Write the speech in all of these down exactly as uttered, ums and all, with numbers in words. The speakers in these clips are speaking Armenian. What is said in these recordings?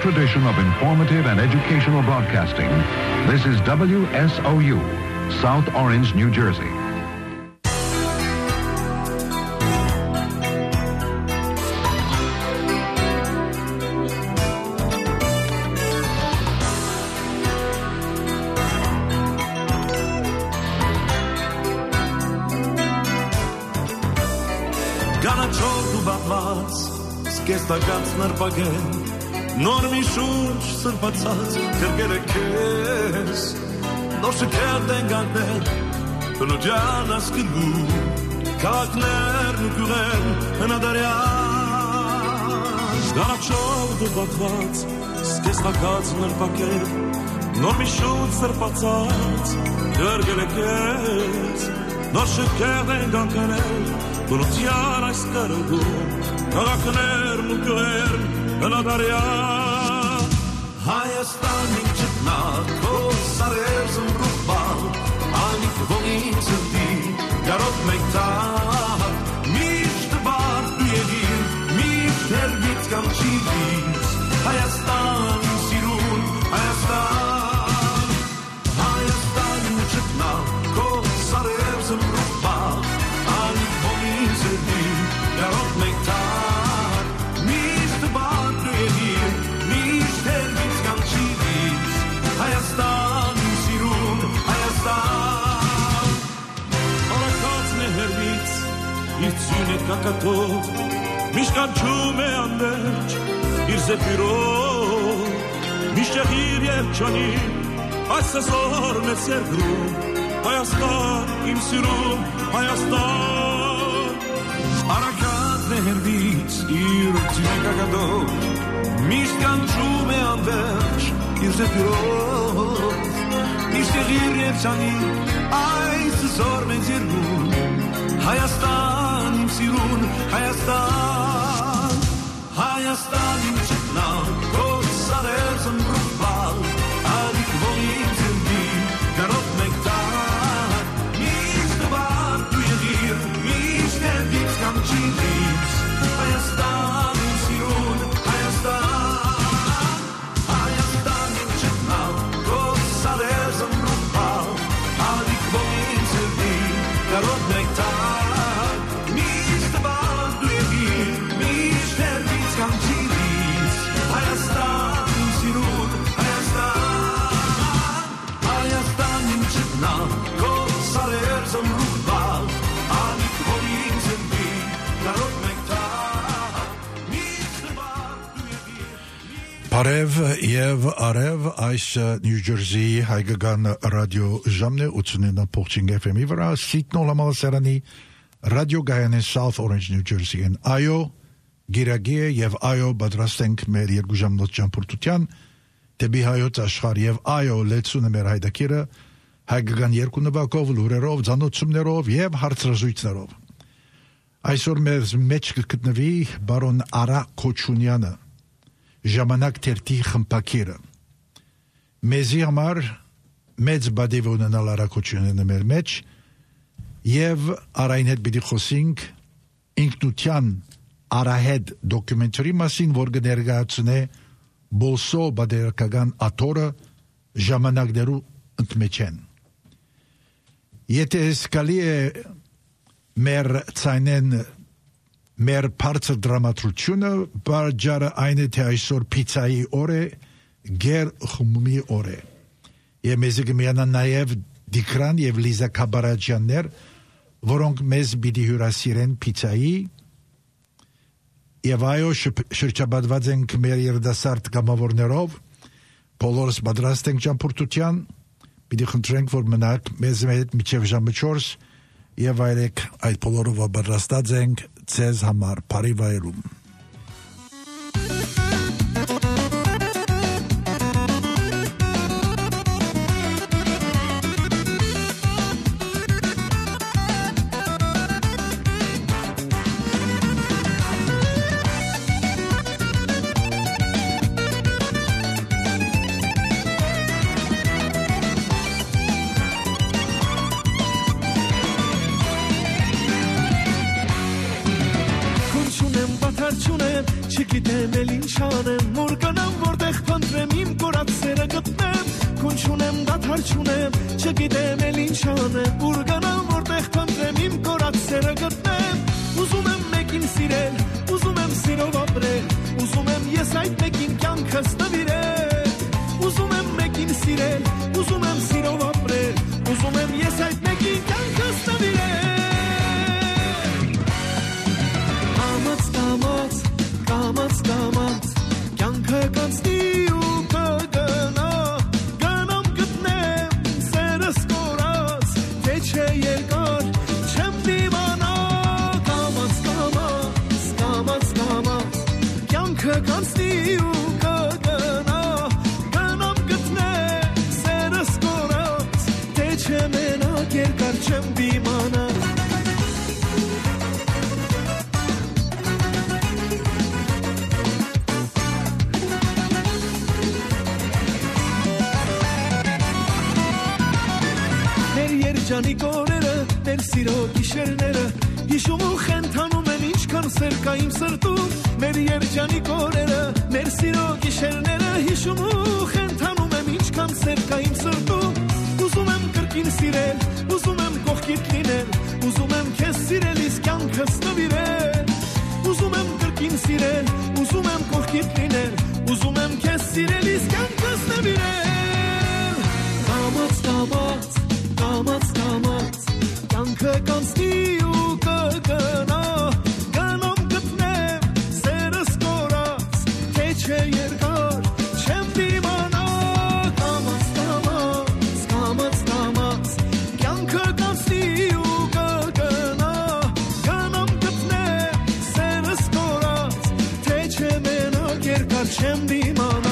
tradition of informative and educational broadcasting, this is W S O U, South Orange, New Jersey. Կես տակած նրպագեն նոր մի շունչ սրբացած կրկերը կես նոր շքերտ են գանքներ բնության ասկրգու կաղաքներն ու կյուղեն հնադարյան գանաչով դու բատված կես տակած նրպագեն նոր մի շունչ սրբացած կրկերը կես նոր շքերտ են գանքներ բնության ասկրգու Կաղաքներն ու կյուղերն հնադարյան Հայաստանին ճտնակ քո սարեր զմրուխ բալ Անիք ողին ծրդի գարոտ մեկ տար Միշտ բար դու եղիր միշտ հերվից կամ չիվից Հայաստանին սիրուն Հայաստան Հայաստանին ճտնակ քո սարեր զմրուխ բալ Անիք ողին ծրդի գարոտ մեկ տար Հայաստան, սիրուն, Հայաստան Արակածն է հերվից, իր ծյուն է կակատով Միշտ կանչում է անվերջ, իր զեպիրով Միշտ եղիր երջանին, այս սեզոր մեծ երկրում Հայաստան, իմ սիրուն, Հայաստան Արակածն է հերվից, իր ծյուն է կակատով Միշտ կանչում է անվերջ Իր զեպիրով Միշտ եղիր երջանին Այս զոր մեծ երկրում Հայաստան իմ սիրուն Հայաստան Հայաստան իմ ճտնակ Քո սարեր զմրուխ բալ Ալիք ողին ծրդի Գարոտ մեկ տար Միշտ բար դու եղիր Միշտ հերվից կամ չիվից Հայաստան իմ սիրուն Հայաստան Garot nektar, mishte bal du yevir, mishte ervitz kam chivitz, Hayastan im sirut, Hayastan, Hayastan im chitna, kol sarer zamrut bal, anik horin zervi, garot nektar, mishte bal du yevir. Parev yev arev այս New Jersey հայկական ռադիո ժամն է ութսունինը փոխչինգ F M-ի վրա Սիտնոլ համալսարանի ռադիոգայանի South Orange New Jersey-ն այո գիրագի եւ այո պատրաստենք մեր երկու ժամնոց ճամփորդության դեպի հայոց աշխարհ եւ այո լեցունը մեր հայդակիրը հայկական երկու նվակով լուրերով ցանոթություններով եւ հարցազրույցներով այսօր մեր մեջ կգտնվի բարոն Արա Քոչունյանը ժամանակ թերթի խմբակիրը մեզի համար մեծ բադիվ ունենալ Արա Քոչունյանը մեր մեջ եւ Արային հետ պիտի խոսենք ինքնության Արահետ դոկումենտարի մասին որ կներկայացնե Բոլսո բادرական աթորը ժամանակներու ընդմեջեն եթե սկալի է մեր ցայնեն մեր բարձր դրամատրությունը բաժարը այն է թե այսօր պիցայի օր է գեր խմումի օր է եւ մեզ կմիանան նաեւ Դիկրան եւ Լիզա Կաբարաջյաններ որոնք մեզ պիտի հյուրասիրեն պիցայի եւ այո շրջապատված ենք մեր երդասարդ գամավորներով բոլորս պատրաստ ենք ճամփորդության պիտի խնդրենք որ մնաք մեզ հետ մինչեւ ժամը չորս եւ այլեք այդ բոլորով պատրաստած ենք ձեզ համար բարի վայրում Չգիտեմ էլ ինչ անեմ, որ կանամ որտեղ խնդրեմ իմ կորած սերը գտնեմ քուն չունեմ դադար չունեմ չգիտեմ էլ ինչ անեմ ուր գնամ որտեղ խնդրեմ իմ կորած սերը գտնեմ ուզում եմ մեկին սիրել ուզում եմ սիրով ապրել ուզում եմ ես այդ մեկին կյանքս նվիրել ուզում եմ մեկին սիրել ուզում եմ սիրով ապրել ուզում եմ ես այդ մեկին կյանքս նվիրել Կամաց, կամաց, կամաց, կամաց կյանքը կանցնի ու կգնա գնամ գտնեմ սերս կորած թե չէ երկար չեմ դիմանա Կամաց, կամաց, կամաց, կամաց կյանքը կանցնի ու կգնա գնամ գտնեմ սերս կորած թե չէ մենակ երկար չեմ դիմանա Ջանի կորերը, մեր սիրո գիշերները Հիշում ու խենթանում են ինչքան սեր կա իմ սրտում Մեր երջանի կորերը, մեր սիրո գիշերները Հիշում ու խենթանում եմ ինչքան սեր կա իմ սրտում Ուզում եմ կրկին սիրել, ուզում եմ կողքիդ լինել Ուզում եմ քեզ սիրելիս կյանքս նվիրել Ուզում եմ կրկին սիրել, ուզում եմ կողքիդ լինել Ուզում եմ քեզ սիրելիս կյանքս նվիրել Կամաց, կամաց Կամաց, կամաց, կյանքը կանցնի ու կգնա Գնամ գտնեմ սերս կորած, թե չէ երկար չեմ դիմանա Կամաց, կամաց, կամաց, կամաց, կյանքը կանցնի ու կգնա Գնամ գտնեմ սերս կորած, թե չէ մենակ երկար չեմ դիմանա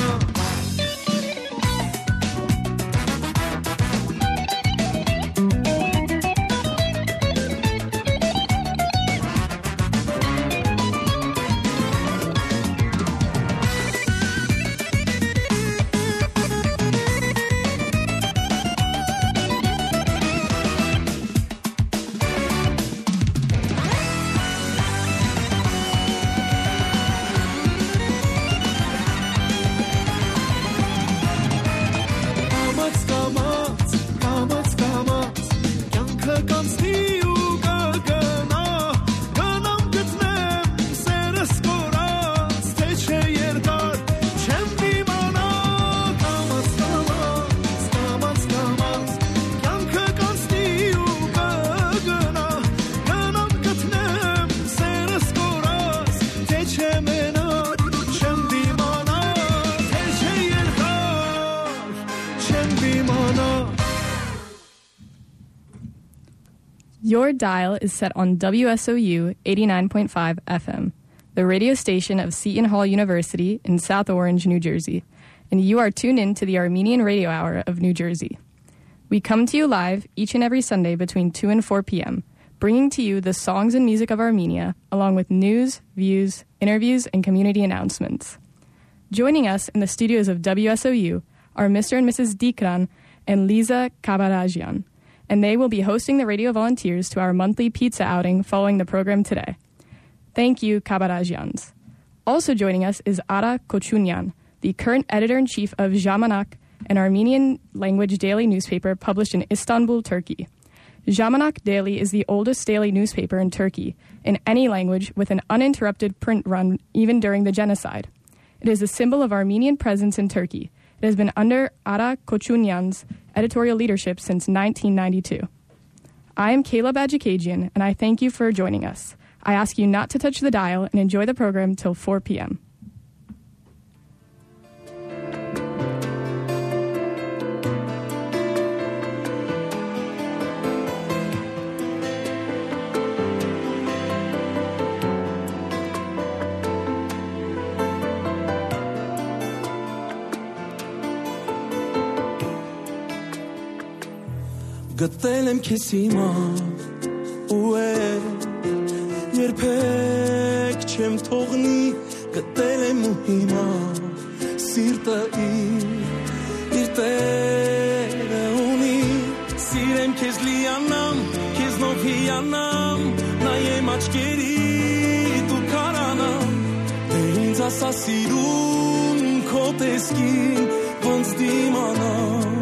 Your dial is set on W S O U eighty-nine point five F M, the radio station of Seton Hall University in South Orange, New Jersey, and you are tuned in to the Armenian Radio Hour of New Jersey. We come to you live each and every Sunday between two and four p.m., bringing to you the songs and music of Armenia, along with news, views, interviews, and community announcements. Joining us in the studios of W S O U are Mister and Missus Dikran and Liza Kabarajian, and they will be hosting the radio volunteers to our monthly pizza outing following the program today. Thank you, Kabarajians. Also joining us is Ara Kochunyan, the current editor-in-chief of Zhamanak, an Armenian-language daily newspaper published in Istanbul, Turkey. Zhamanak Daily is the oldest daily newspaper in Turkey, in any language, with an uninterrupted print run even during the genocide. It is a symbol of Armenian presence in Turkey. It has been under Ara Kochunyan's editorial leadership since nineteen ninety-two. I am Caleb Adjikajian, and I thank you for joining us. I ask you not to touch the dial and enjoy the program till four p.m. Գտել եմ քեզ հիմա ու էլ երբեք չեմ թողնի գտել եմ ու հիմա սիրտը իր իր տերը ունի սիրեմ քեզ լիանամ քեզնով հիանամ նայեմ աչքերիդ ու քարանամ դե ինձ ասա սիրուն քո քո տեսքին ոնց դիմանամ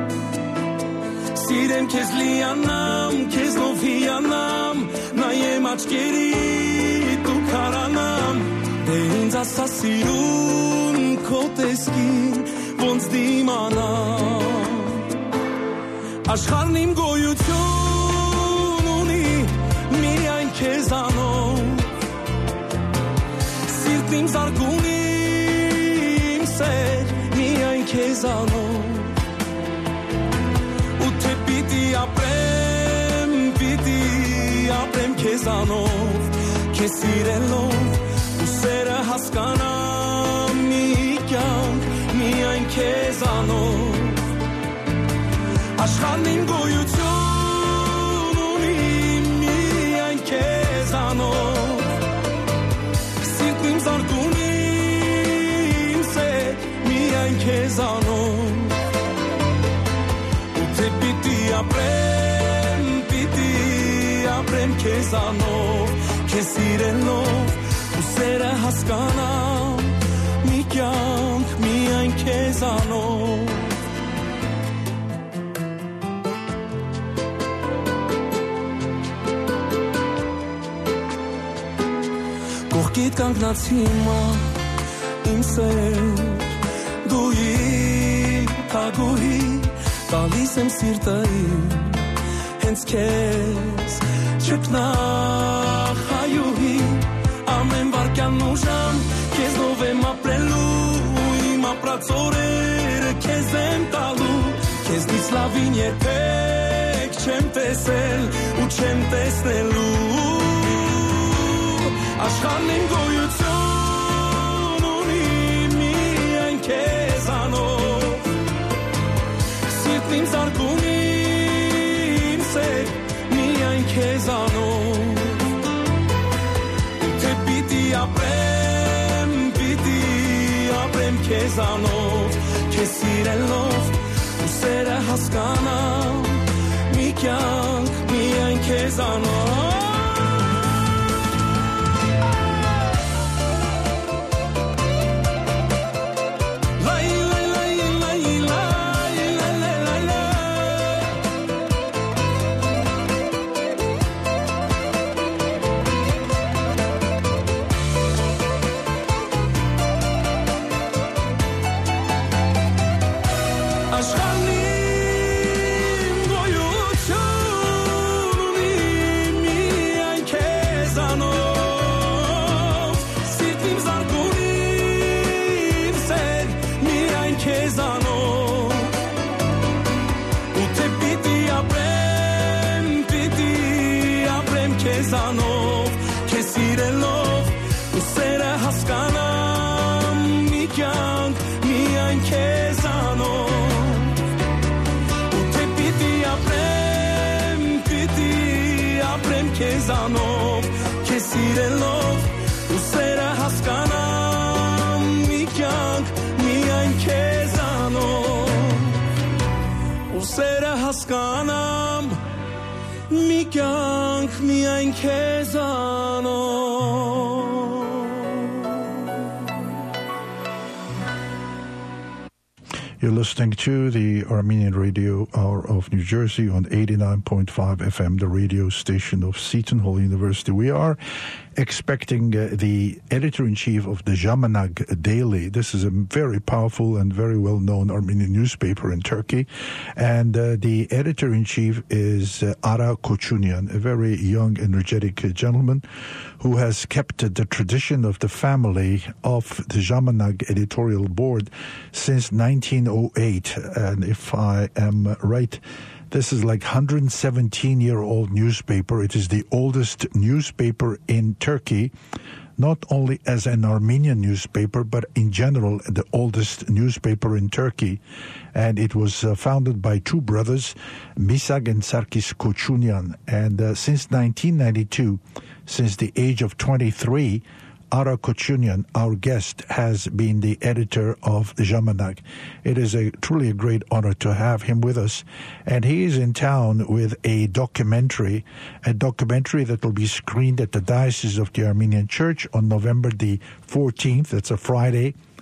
Սիրեմ քեզ լիանամ քեզ ով հիանամ նայեմ աչքերիդ ու քարանամ դե ինձ ասա սիրուն քո տեսքին ոնց դիմանամ Աշխարհն իմ գոյություն ունի միայն քեզանով Սիրտն իմ զարգուն իմ սեր միայն քեզանով ու թե պիտի ապրեմ պիտի ապրեմ քեզանով քեզ սիրելով ու սերը հասկանամ մի կյանք միայն քեզանով Աշխարհն իմ գոյություն ունի միայն քեզանով Սիրտն իմ զարգուն իմ սեր միայն քեզանով ու թե պիտի ապրեմ պիտի ապրեմ քեզանով քեզ սիրելով ու սերը հասկանամ մի կյանք միայն քեզանով Կողքիդ կանգնած հիմա իմ սեր դու իմ թագուհի տալիս եմ սիրտը իմ հենց քեզ ճգնախ հայուհի ամեն վարքյան ու ժամ քեզնով եմ ապրելու իմ ապրած օրերը քեզ եմ տալու քեզնից լավին երբեք չեմ տեսել ու չեմ տեսնելու Աշխարհն իմ գոյություն ունի միայն քեզանով Սիրտն իմ զարգում իմ սեր միայն քեզանով Թե պիտի ապրեմ, պիտի ապրեմ քեզանով Քեզ սիրելով ու սերը հասկանամ մի կյանք միայն քեզանով քեզանով քեզ սիրելով ու սերը հասկանամ մի կյանք միայն քեզանով ու սերը հասկանամ մի կյանք միայն քեզանով You're listening to the Armenian Radio Hour of New Jersey on eighty-nine point five F M, the radio station of Seton Hall University. We are expecting uh, the editor-in-chief of the Zhamanag Daily. This is a very powerful and very well-known Armenian newspaper in Turkey. And uh, the editor-in-chief is uh, Ara Kochunian, a very young, energetic uh, gentleman who has kept uh, the tradition of the family of the Zhamanag editorial board since nineteen oh eight. And if I am right, this is like one hundred seventeen-year-old newspaper. It is the oldest newspaper in Turkey, not only as an Armenian newspaper, but in general, the oldest newspaper in Turkey. And it was uh, founded by two brothers, Misag and Sarkis Kochunian. And uh, since nineteen ninety-two, since the age of twenty-three, Ara Kochunian, our guest, has been the editor of Zhamanag. It is a truly a great honor to have him with us. And he is in town with a documentary, a documentary that will be screened at the Diocese of the Armenian Church on November the fourteenth. That's a Friday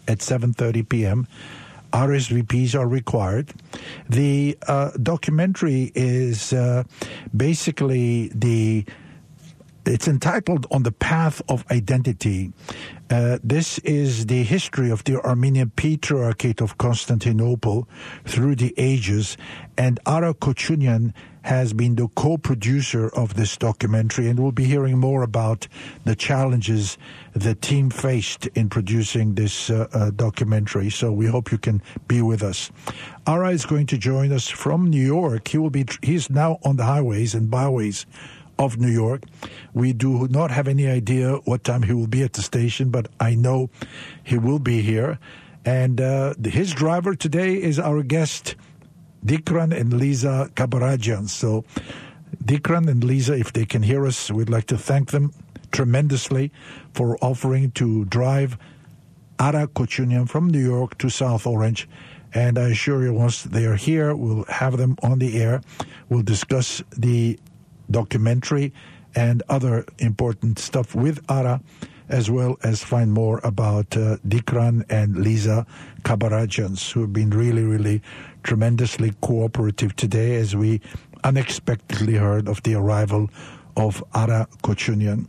at seven thirty p.m. R S V Ps are required. The uh, documentary is uh, basically the, it's entitled On the Path of Identity. Uh, this is the history of the Armenian Patriarchate of Constantinople through the ages, and Ara Kochunian has been the co-producer of this documentary, and we'll be hearing more about the challenges the team faced in producing this uh, uh, documentary. So we hope you can be with us. Ara is going to join us from New York. He will be. He's now on the highways and byways of New York. We do not have any idea what time he will be at the station, but I know he will be here. And uh, his driver today is our guest, Dikran and Lisa Kabarajian. So Dikran and Lisa, if they can hear us, we'd like to thank them tremendously for offering to drive Ara Kochunian from New York to South Orange. And I assure you, once they are here, we'll have them on the air. We'll discuss the documentary and other important stuff with Ara, as well as find more about uh, Dikran and Lisa Kabarajians, who have been really, really tremendously cooperative today as we unexpectedly heard of the arrival of Ara Kochunian.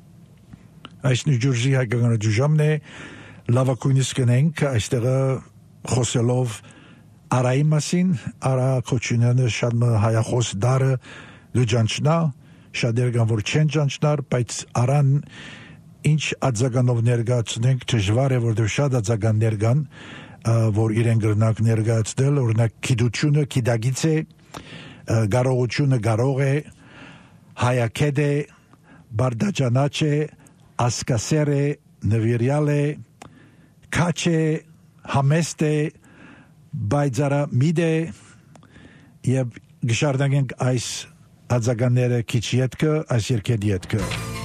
Այս Նյու Ջերսի հայկական ռադիոժամն է, լավակույնս կնենք այստեղը խոսելով Արայի մասին. Արա Քոչունյանը շատ հայախոս դարը լուջանչնա, շատեր կան որ չեն ճանչնար, բայց Արան ինչ ածականով ներկայացնենք դժվար է, որտեղ շատ ածականներ կան, որ իրեն գրնակ ներկայացնել, օրինակ գիտությունը գիտագից է, կարողությունը կարող է, հայակեդ է, բարդաճանաչ է, ասկասեր է, նվիրյալ է, քաչ է, համեստ է, բայց արա միդ է, և գշարդանենք այս ածականները քիչ ետքը, այս երկեդ ետքը.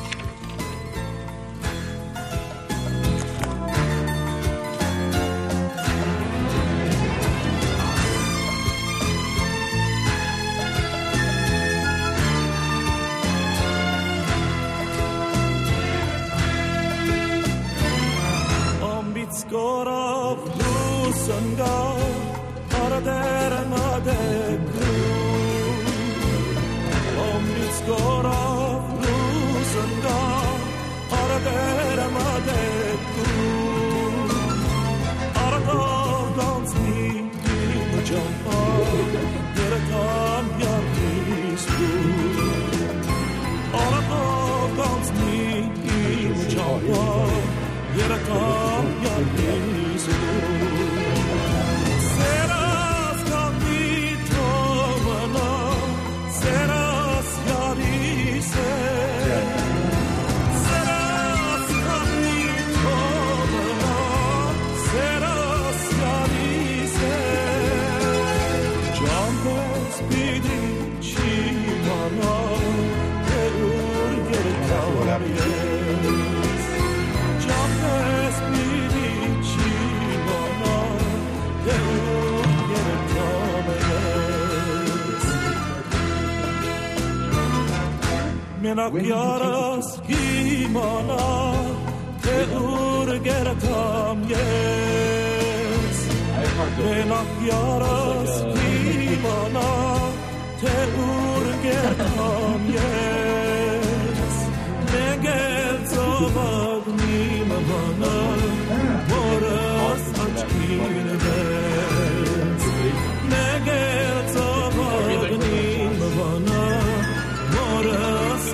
Menakyaras kimana te urgeratam yes. Menakyaras kimana te urgeratam yes. Negel zavag nimavana moras achkinedes. Negel zavag nimavana moras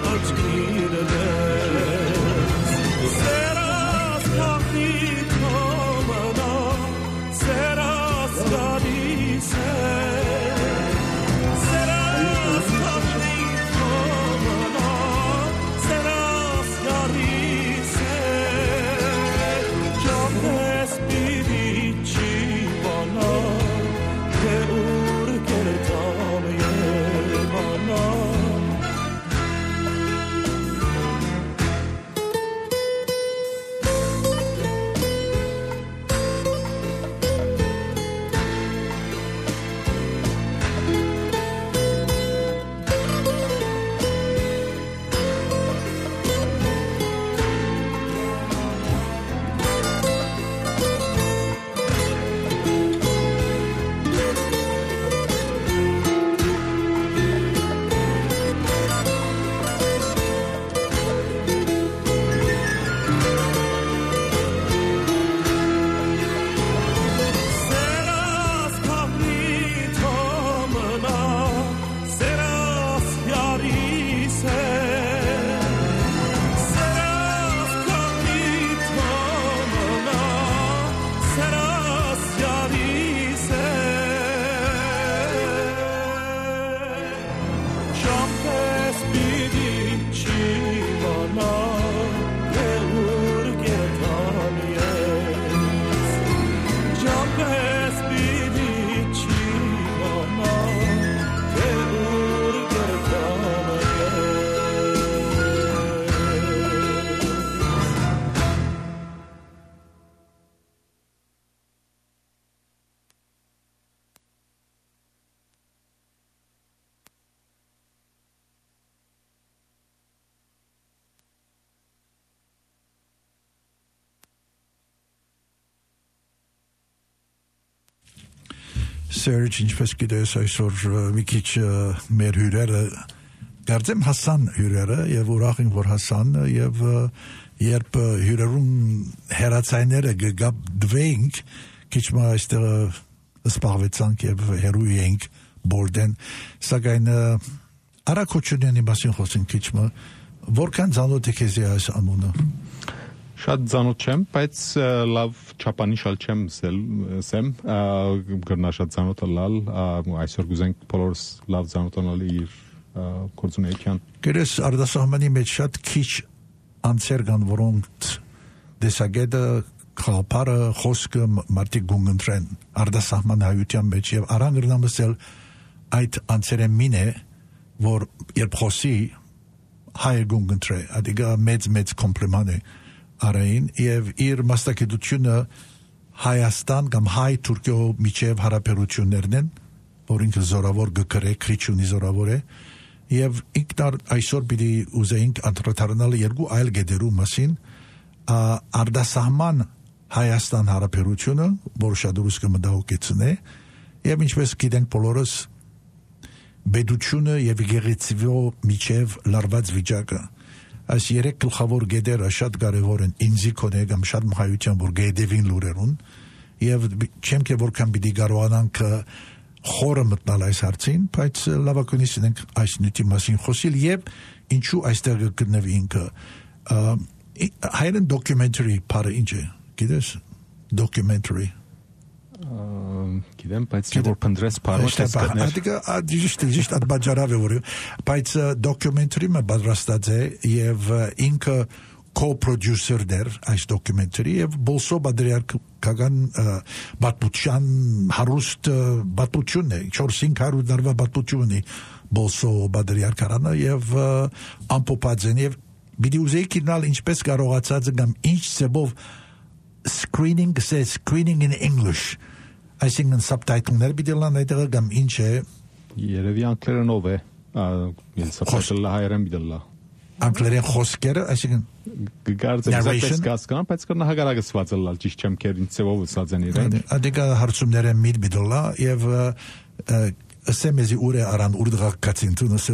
achkinedes. Seras kapit komana, seras gadise. Seras kapit komana, seras gadise. Jobes bidici bana, ke urgertam ye bana. Serge, ինչպես գիտես, այսօր մի քիչ մեր հյուրերը կարծեմ հասան հյուրերը եւ ուրախ են որ հասան եւ երբ հյուրերուն հերացայները գգաբդվենք քիչ մը այստեղ սպառվեցանք եւ հերույ ենք բորդեն սակայն արակոչունյանի մասին խոսենք քիչ մը որքան ծանոթ եք ես այս անունը Շատ ծանոթ չեմ, բայց լավ չափանիշալ չեմ սեմ, գրնա շատ ծանոթ լալ, այսօր գուզենք բոլորս լավ ծանոթանալ իր գործունեության։ Գերես արտասահմանի մեջ շատ քիչ անձեր կան, որոնք դեսագետը, խաղապարը, խոսքը մարդիկ գունգընտրեն արտասահման հայության մեջ եւ արան գրնամսել այդ անձերը մին է, որ երբ խոսի հայ գունգընտրե, ադիգա մեծ-մեծ կոմպլիման է Արային եւ իր մասնակցությունը Հայաստան կամ հայ Թուրքիո միջև հարաբերություններն են, որ ինքը զորավոր գկրե քրիչունի զորավոր է եւ ինքնար այսօր պիտի ուզեինք անդրադառնալ երկու այլ գեդերու մասին արտասահման Հայաստան հարաբերությունը, որ շատ ուշ կմտահոգեցն է եւ ինչպես գիտենք բոլորս բեդությունը եւ գեղեցիվո միջև լարված վիճակը Այս երեք գլխավոր գեդերը շատ կարևոր են ինձի կոնե կամ շատ մահայության որ գեդևին լուրերուն եւ չեմ թե որքան պիտի կարողանանք խորը մտնալ այս հարցին, բայց լավագույնս ենք այս նյութի մասին խոսիլ եւ ինչու այստեղ գտնվի ինքը հայերեն documentary parը ինչ է գիտես documentary Գիտեմ, բայց չէ որ փնդրես բարոյ տեսքներ։ Ադիկա դիշտ դիշտ ադբաջարավ է որ բայց documentary մը պատրաստած է եւ ինքը co-producer դեր այս documentary եւ բոլսո բադրիարքական բատուչյան հարուստ բատուչուն է չորս-հինգ հարյուր դարվա բատուչուն է բոլսո բադրիարքարանը եւ ամպոպածեն եւ բիդի ուզեի կինալ ինչպես կարողացած կամ ինչ ծեբով screening says screening in English այսինքն subtitle-ներ բիդելան այդը կամ ինչ է Երևի անգլերենով է ինձ subtitle-ը հայերեն բիդելա անգլերեն խոսքերը այսինքն գարցը զապես կասկան բայց կնա հագարակսված լալ ճիշտ չեմ քեր ինձ ծեվով ուսած են իրեն ադիկա հարցումները միդ բիդելա եւ ասեմեզի ուրե արան ուրդղակ կացին տունսը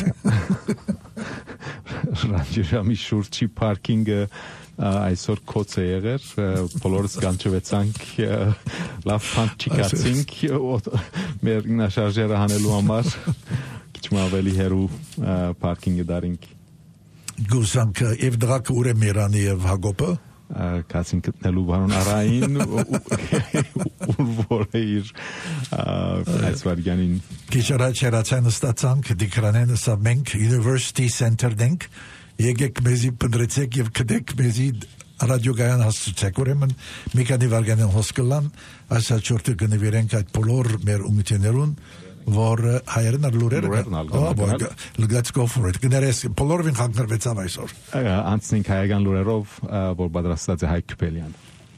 Ռանջիրամի շուրջի պարքինգը այսօր կոց է եղեր, բոլորս կանչվեցանք, լավ պանք չիկացինք, մեր ինաշարժերը հանելու համար, քիչ ավելի հերու պարքինգը դարինք։ Գուսանք և դրակը ուր է Միրանի և Հագոպը? Կացին գտնելու բանոն արային, որ է իր այս վարգյանին։ Քիչ առաջ հերացան ստացանք, դիկրանեն սա մենք University Center դենք, Եկեք մեզի պնդրեցեք և կդեք մեզի ռադիոգայան հասցուցեք, ուրեմն մի քանի վարգանեն հոսկլան, այս հաչորդը գնվիրենք այդ բոլոր մեր ունգություններուն, որ հայերն ար լուրերը Let's go for it, գներես բոլորվին խանգրվեցավ այսօր Անցնենք հայական լուրերով, որ բադրաստած է Հայկ Քուպելյան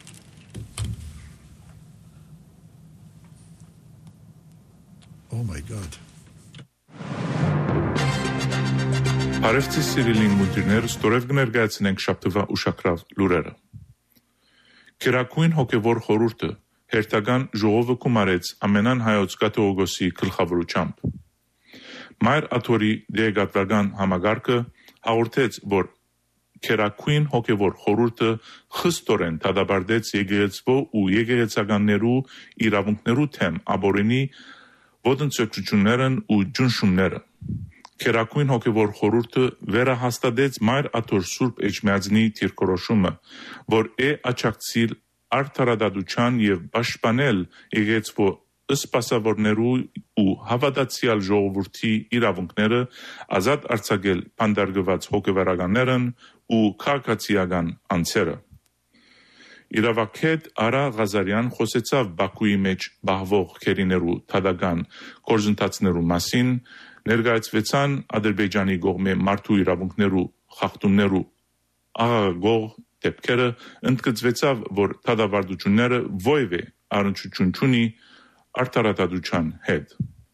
Oh my God Արևցի սիրիլին մունդիրներ ստորև կներկայացնենք շաբթվա ուշակրավ լուրերը։ Քերակույն հոգևոր խորհուրդը հերթական ժողովը կումարեց ամենան հայոց կաթողիկոսի գլխավորությամբ։ Մայր Աթորի դեգատվական համագարկը հաղորդեց, որ Քերակույն հոգևոր խորհուրդը խստորեն դադարեցրեց եկեղեցվո ու եկեղեցականներու իրավունքներու թեմ ապօրինի ոտնձգություններն ու ճնշումները։ Քերակույն հոգևոր խորհուրդը վերահաստատեց Մայր Աթոր Սուրբ Էջմիածնի դիրքորոշումը, որ է աչակցիլ արդարադատության եւ պաշտպանել եկեղեցվո սպասավորներու ու հավատացյալ ժողովրդի իրավունքները, ազատ արձակել բանդարգված հոգևորականներն ու քաղաքացիական անձերը։ Իրավագետ Արա Ղազարյան խոսեցավ Բաքուի մեջ բահվող քերիներու թադական գործընթացներու մասին ներկայացվեցան Ադրբեջանի կողմէ մարդու իրավունքներու խախտումներու աղաղակող դեպքերը ընդգծվեցավ, որ դատավարությունները ովևէ առնչություն չունի արդարադատության հետ։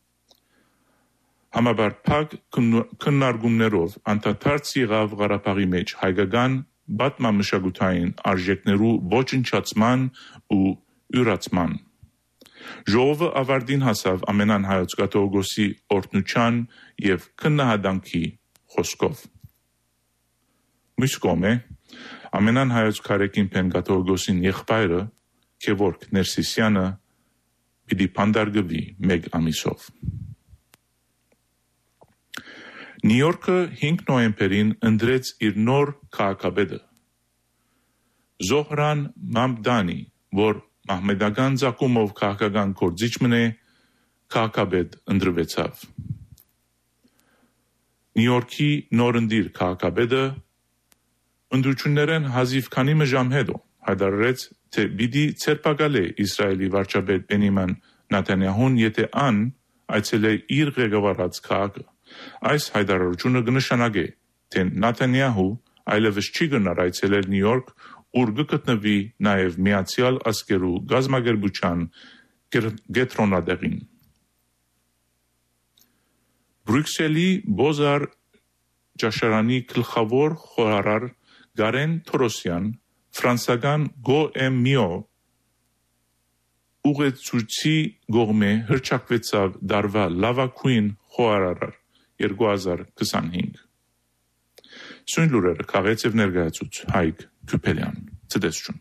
Համաբարձ քննարկումներով անդադարձ եղավ Ղարաբաղի մեջ հայկական պատմամշակութային արժեքներու ոչնչացման ու յուրացման։ Ժողովը ավարտին հասավ ամենան հայոց կաթողիկոսի օրհնության եւ քննադանքի խոսքով։ Մյուս կողմը ամենան հայոց քարեկին փեն կաթողիկոսին եղբայրը Գևորգ Ներսիսյանը պիտի փանդարգվի մեկ ամիսով։ Նյու Յորքը հինգ նոյեմբերին ընտրեց իր նոր քաղաքապետը Զոհրան Մամդանի, որ մահմեդական ցակումով քաղաքական գործիչ մնե քաղաքապետ ընտրվեցավ։ Նյու Յորքի նորընտիր քաղաքապետը ընտրություններն հազիվ քանի ժամ հետո հայտարարեց, թե պիտի ցերպակալե Իսրայելի վարչապետ Բենյամին Նեթանյահուն, եթե ան այցելե իր ղեկավարած քաղաքը։ Այս հայտարարությունը կնշանակե, թե Նեթանյահու այլևս չի գնար այցելել Նյու Յորք, ուր կգտնվի նաև Միացյալ Աշխարհու գազագերբության գետրոնադեղին։ Բրյուսելի Բոզար ճաշարանի գլխավոր խորհարար Գարեն Թորոսյան ֆրանսական Գոեմիո ուղեցույցի գողմե հրճակվեցավ դարվա լավագույն խորհարար երկու հազար քսանհինգ։ Սույն լուրերը քաղեց և ներկայացուց Հայկ Քուփելյան։ Ցտեսություն։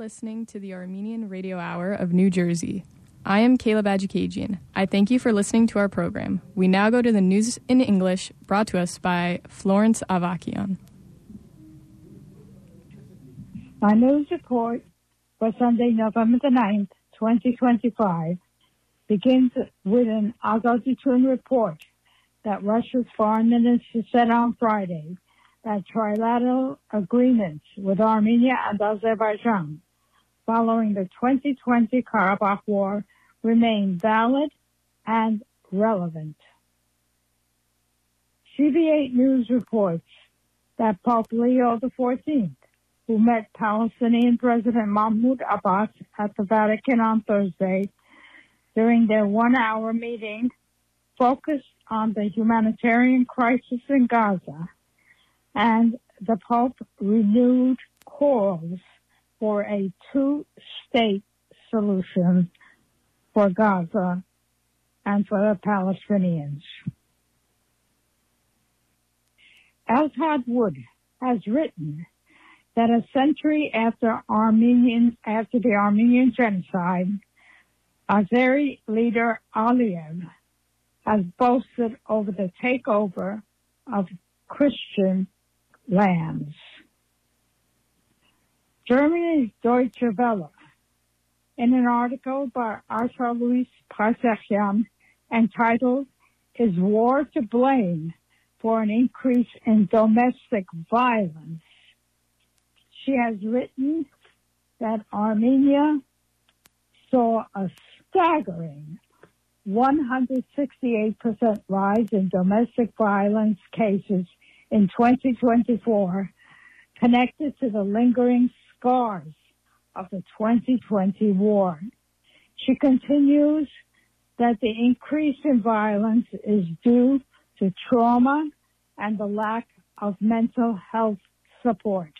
listening to the Armenian Radio Hour of New Jersey. I am Caleb Adjukajian. I thank you for listening to our program. We now go to the news in English, brought to us by Florence Avakian. Our news report for Sunday, November the ninth, twenty twenty-five, begins with an Agazitun report that Russia's foreign minister said on Friday that trilateral agreements with Armenia and Azerbaijan following the twenty twenty Karabakh War remain valid and relevant. C B eight News reports that Pope Leo the fourteenth, who met Palestinian President Mahmoud Abbas at the Vatican on Thursday during their one-hour meeting, focused on the humanitarian crisis in Gaza, and the Pope renewed calls for a two-state solution for Gaza and for the Palestinians. Elshad Wood has written that a century after Armenian, after the Armenian genocide, Azeri leader Aliyev has boasted over the takeover of Christian lands. Germany's Deutsche Welle, in an article by Arthur Louis Parsechian entitled, "Is War to Blame for an Increase in Domestic Violence?" She has written that Armenia saw a staggering one hundred sixty-eight percent rise in domestic violence cases in twenty twenty-four, connected to the lingering scars of the twenty twenty war. She continues that the increase in violence is due to trauma and the lack of mental health support.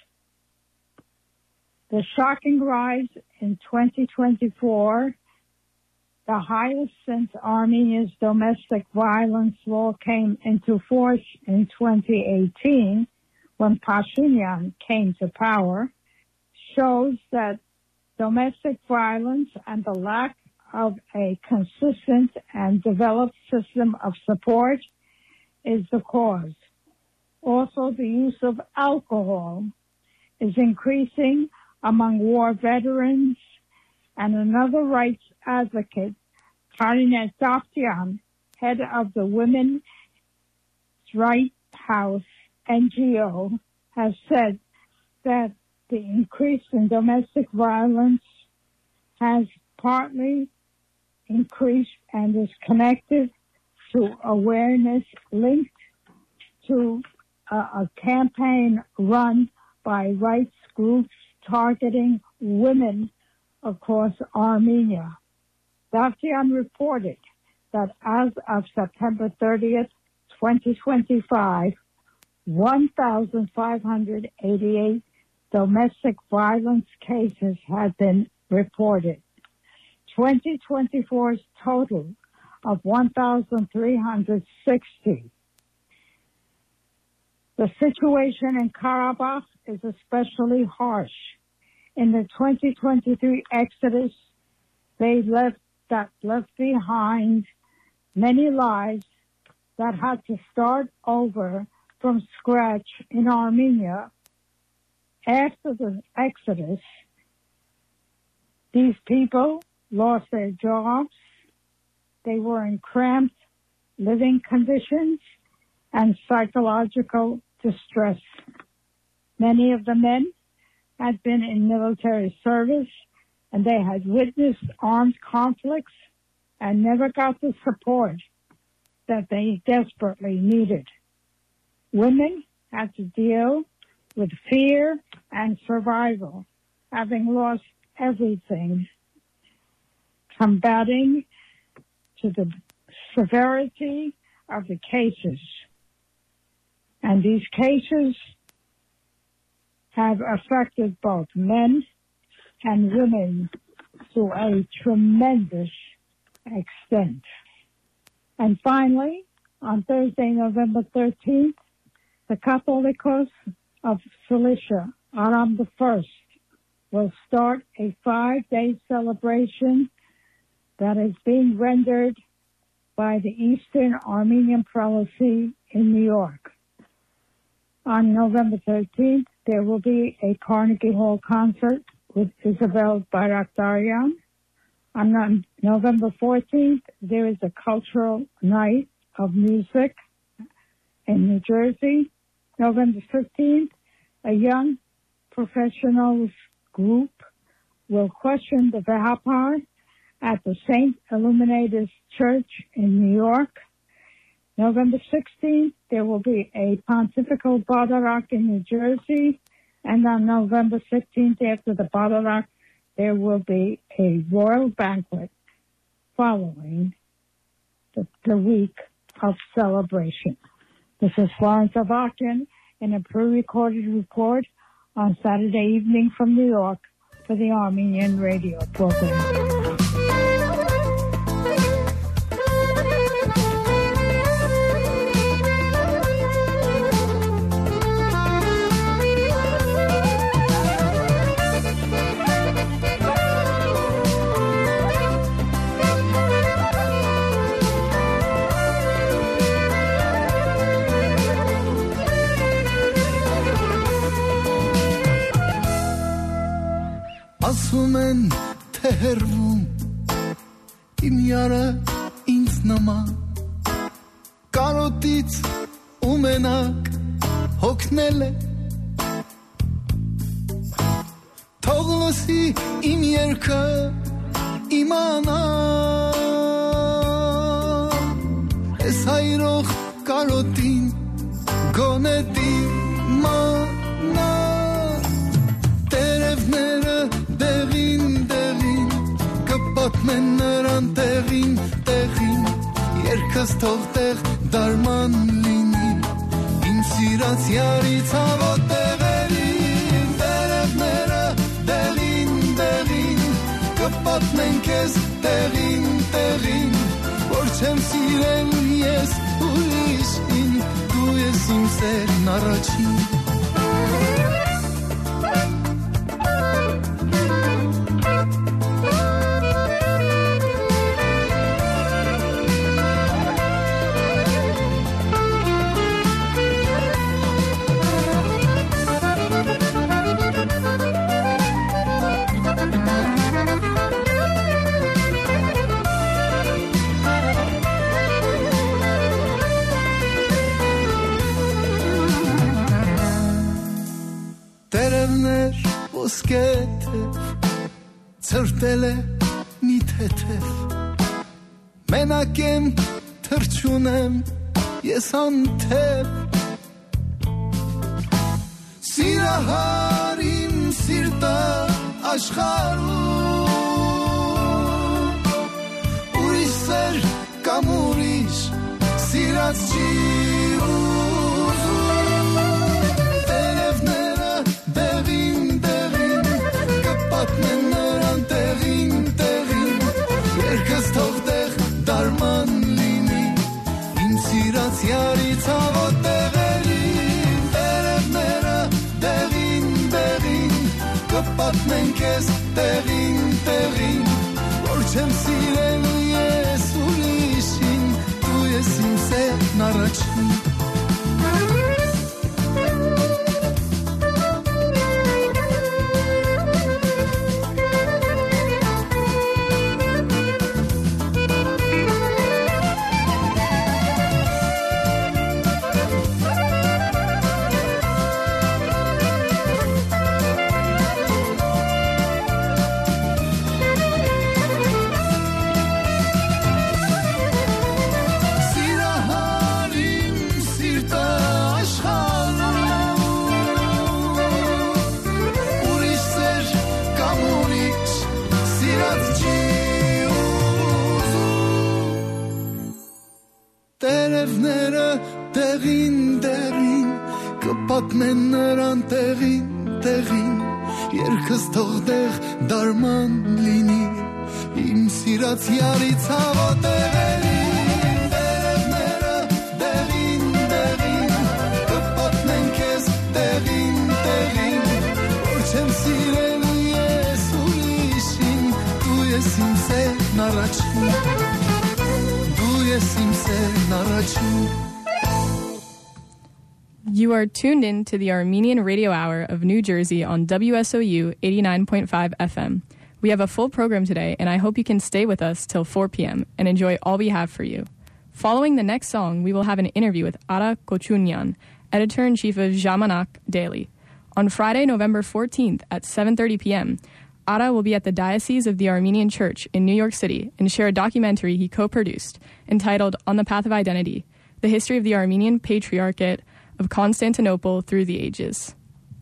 The shocking rise in twenty twenty-four, the highest since Armenia's domestic violence law came into force in twenty eighteen, when Pashinyan came to power, shows that domestic violence and the lack of a consistent and developed system of support is the cause. Also, the use of alcohol is increasing among war veterans, and another rights advocate, Karine Davtyan, head of the Women's Rights House N G O, has said that the increase in domestic violence has partly increased and is connected to awareness linked to a, a campaign run by rights groups targeting women across Armenia. Davtyan reported that as of September thirtieth, twenty twenty-five, one thousand five hundred eighty-eight domestic violence cases had been reported. twenty twenty-four's total of one thousand three hundred sixty. The situation in Karabakh is especially harsh. In the twenty twenty-three exodus, they left that left behind many lives that had to start over from scratch in Armenia. After the exodus, these people lost their jobs, they were in cramped living conditions and psychological distress. Many of the men had been in military service, and they had witnessed armed conflicts and never got the support that they desperately needed. Women had to deal with fear and survival, having lost everything, combating to the severity of the cases. And these cases have affected both men and women to a tremendous extent. And finally, on Thursday, November thirteenth, the Catholicos of Cilicia, Aram the First, will start a five-day celebration that is being rendered by the Eastern Armenian Prelacy in New York. On November thirteenth, there will be a Carnegie Hall concert with Isabel Bayraktaryan. On November fourteenth, there is a cultural night of music in New Jersey. November fifteenth, a young professionals group will question the Vahapar at the Saint Illuminatus Church in New York. November sixteenth, there will be a pontifical Badarak in New Jersey. And on November fifteenth, after the Badarak, there will be a royal banquet following the, the week of celebration. This is Florence Avakian in a pre-recorded report on Saturday evening from New York for the Armenian radio program. Ասում են թե հեռվում իմ յարը ինձ նման կարոտից ու մենակ հոգնել է թող լսի իմ երգը իմանա ես հայրող կարոտին գոնե դիմանա տերևները դեղին դեղին կպատմեն նրան տեղին տեղին երկս թող տեղ դարման լինի իմ սիրած յարի ցավոտ տեղերին տերևները դեղին դեղին կպատմեն քեզ տեղին տեղին որ չեմ սիրել ես ուրիշին դու ես իմ սերն առաջին Ցրտել է մի թեթև մենակ եմ թրջունեմ ես անթև սիրահար իմ սիրտը աշխարհում ուրիշ սեր կամ ուրիշ սիրած չի ուզում տերևները դեղին դեղին կպատմեն տեղին տեղին երկս թող տեղ դարման լինի իմ սիրած յարի ցավոտ տեղերին տերևները տեղին տեղին կպատմեն քեզ տեղին տեղին որ չեմ սիրել ես ուրիշին դու ես իմ սերն առաջին պատմեն նրան տեղին տեղին երկս թող տեղ դարման լինի իմ սիրած յարի ցավոտ տեղերին տերևները դեղին դեղին կպատմեն քեզ տեղին տեղին որ չեմ սիրել You are tuned in to the Armenian Radio Hour of New Jersey on W S O U eighty-nine point five F M. We have a full program today, and I hope you can stay with us till four p.m. and enjoy all we have for you. Following the next song, we will have an interview with Ara Kochunyan, editor-in-chief of Zhamanak Daily. On Friday, November fourteenth at seven thirty p.m., Ara will be at the Diocese of the Armenian Church in New York City and share a documentary he co-produced entitled On the Path of Identity, the history of the Armenian Patriarchate of Constantinople through the ages.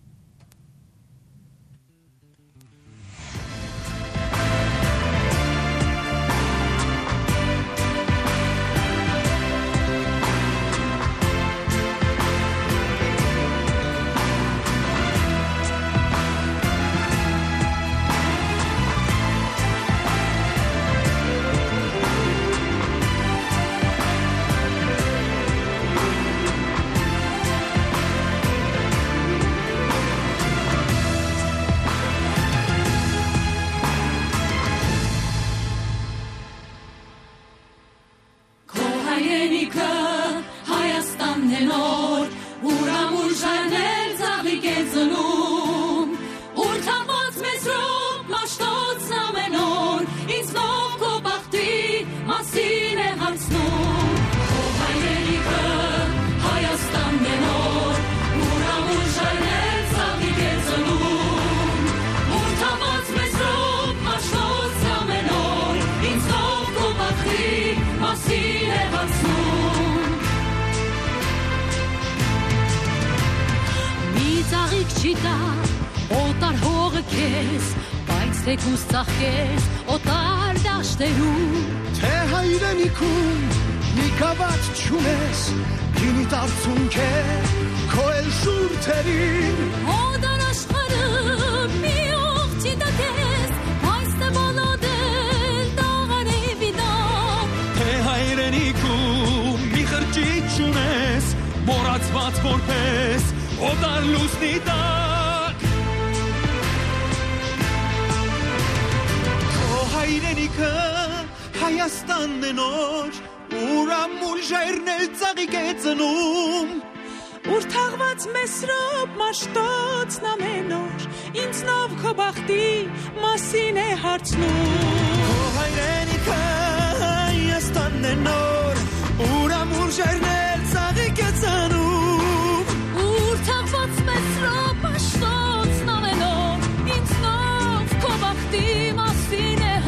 Թեկուս ծաղկես օտար դաշտերում Թե հայրենիքում մի գավաթ չունես Գինի տարծունք է քո էլ շուրթերին Օտար աշխարհը մի օղ չիտակես Այս թե բոլոդել դաղան է վիդամ Թե հայրենիքում մի խրճիտ չունես Մորացված որպես օտար լուսնի տակ Հայրենիքը Հայաստանն է նոր Ուր ամուլ ժայրն էլ ծաղիկ է ծնում Ուր թաղված մեսրոպ մաշտոցն ամեն օր Ինձ նով քո բախտի մասին է հարցնում Քո հայրենիքը Հայաստանն է նոր Ուր ամուլ ժայրն էլ ծաղիկ է ծնում Ուր թաղված մեսրոպ մաշտոցն ամեն օր Ինձ նով քո բախտի մասին է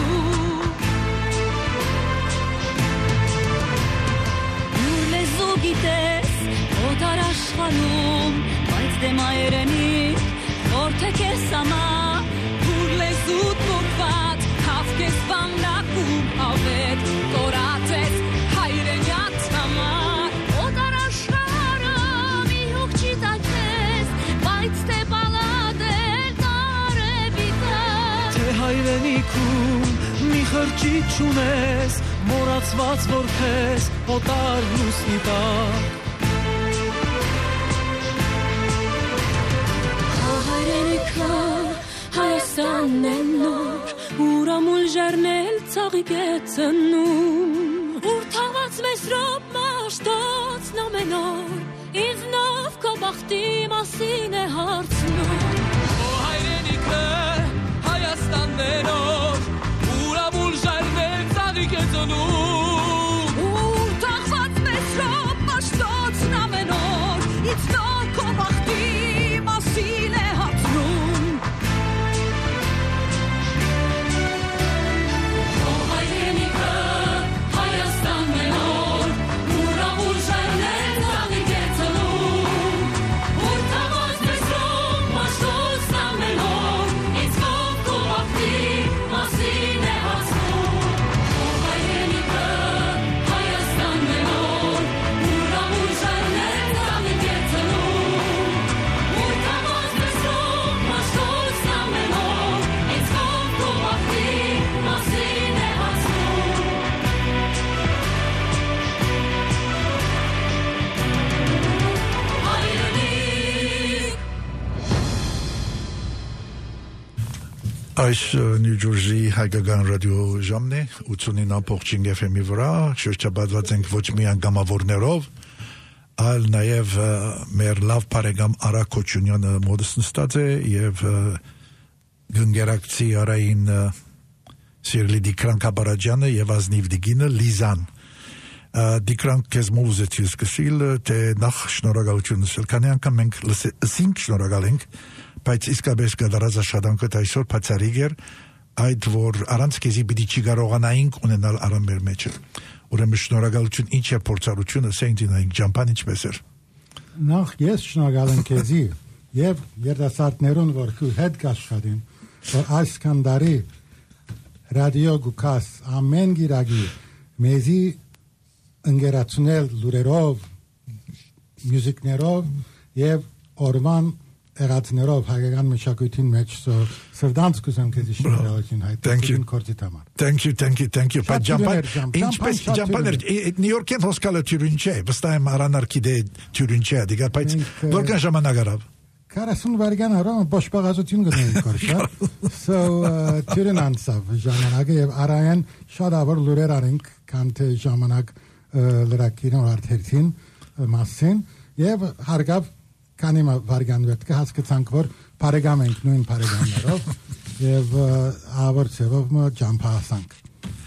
Յուր լեզու գիտես, օտար աշխարհում, բայց դե մայրենիք, որթե քեզ համար, յուր լեզուդ մուրված, հավքես բաննակում ավետ, կորացես հայրենյաց համար, օտար աշխարհը մի հոգ չի տակես, բայց դե բալադել տարևի տակ Թե հայրենիքում մի խրճիտ չունես Մորացված որպես օտար լուսնի տակ Քո հայրենիքը Հայաստանն է նոր Ուր ամուլ ժայռն էլ ծաղիկ է ծնում Ուր թաղված մեսրոպ մաշտոցն ամեն օր Ինձ նով քո բախտի մասին է հարցնում Քո հայրենիքը Հայաստանն է նոր Ուր ամուլ ժայռն էլ ծաղիկ է ծնում Ուր թաղված մեսրոպ մաշտոցն ամեն օր Ինձ նով քո բախտի մասին է հարցնում Քո հայրենիքը Հայաստանն է նոր Ուր ամուլ ժայռն էլ ծաղիկ է ծնում Ուր թաղված մեսրոպ մաշտոցն ամեն օր Ինձ նով քո բախտի Այս Նյու Ջերսի հայկական ռադիո ժամն է ութսունինը փոխչինգ էֆ էմ-ի վրա շրջապատված ենք ոչ միայն գամավորներով, այլ նաև մեր լավ բարեկամ Արա Քոչունյանը մոդս նստած է եւ գնգերակցի Արային Սիրլի Դիկրան Կաբարաջյանը եւ Ազնիվ Դիգինը Լիզան Դիկրան քեզ մոզեցի սկսիլ թե նախ շնորհակալություն ասել քանի անգամ մենք լսենք շնորհակալ ենք բայց իսկապես կդարած աշխատանքը այսօր բացառիկ էր այդ որ առանց քեզի պիտի չկարողանայինք ունենալ արան մեր մեջը ուրեմն շնորհակալություն ինչ է փորձառությունը սենտինայինք ջամփան ինչպես էր նախ ես շնորհակալ եմ քեզի եւ երդասարտներուն որ քու հետ կաշխատին որ այսքան դարի ռադիո գուկաս ամեն գիրագի մեզի ընկերացնել լուրերով մյուզիկներով եւ օրվան Eratznerov հայկական մշակույթին մեջ սրդանց կուսեմ քեզի շնորհակալություն հայտնել կորցի համար Thank you thank you thank you բայց ջամփան ինչպես ջամփաներ Նյու Յորքեն հոսկալը թյուրին չէ վստահ արանարքի դե թյուրին չէ դիգա բայց որքան ժամանակ արավ քառասուն վայրկյան առավ բաշխվածություն գտնենք կորշա so թյուրին անցավ ժամանակը եւ Արայան շատ ավար լուրեր արենք քան թե ժամանակ լրակիրն արդերթին մասին եւ հարգավ քանի վարգան վետ կհասկացանք որ բարեկամ ենք նույն բարեկամներով եւ ավարտելով մը ջամփասանք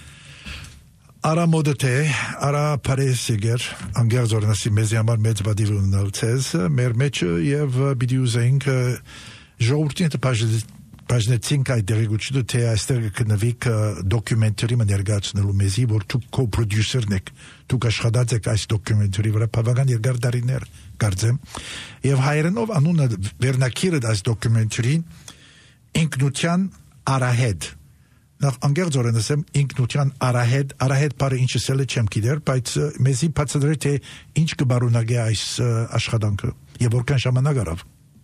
Արա մոդտե արա պարեսիգեր անգերզորնասի մեզի համար մեծ բադիվունալ ցեզ մեր մեջը եւ բիդյուզենք ժողովրդին բաժնեցինք այդ դերեկությունը թե այստեղ կնվիկ դոկումենտարի ներկայացնելու մեզի որ դուք կոպրոդյուսերն եք դուք աշխատած եք այս դոկումենտարի վրա բավական երկար տարիներ կարծեմ եւ հայերենով անունը վերնակիրը այս դոկումենտարին ինքնության արահետ նախ անգերձորեն ասեմ ինքնության արահետ արահետ բառը ինչ ասել է չեմ գիտեր բայց մեզի բացատրի թե ինչ կբարունագի այս աշխատանքը եւ որքան ժամանակ արավ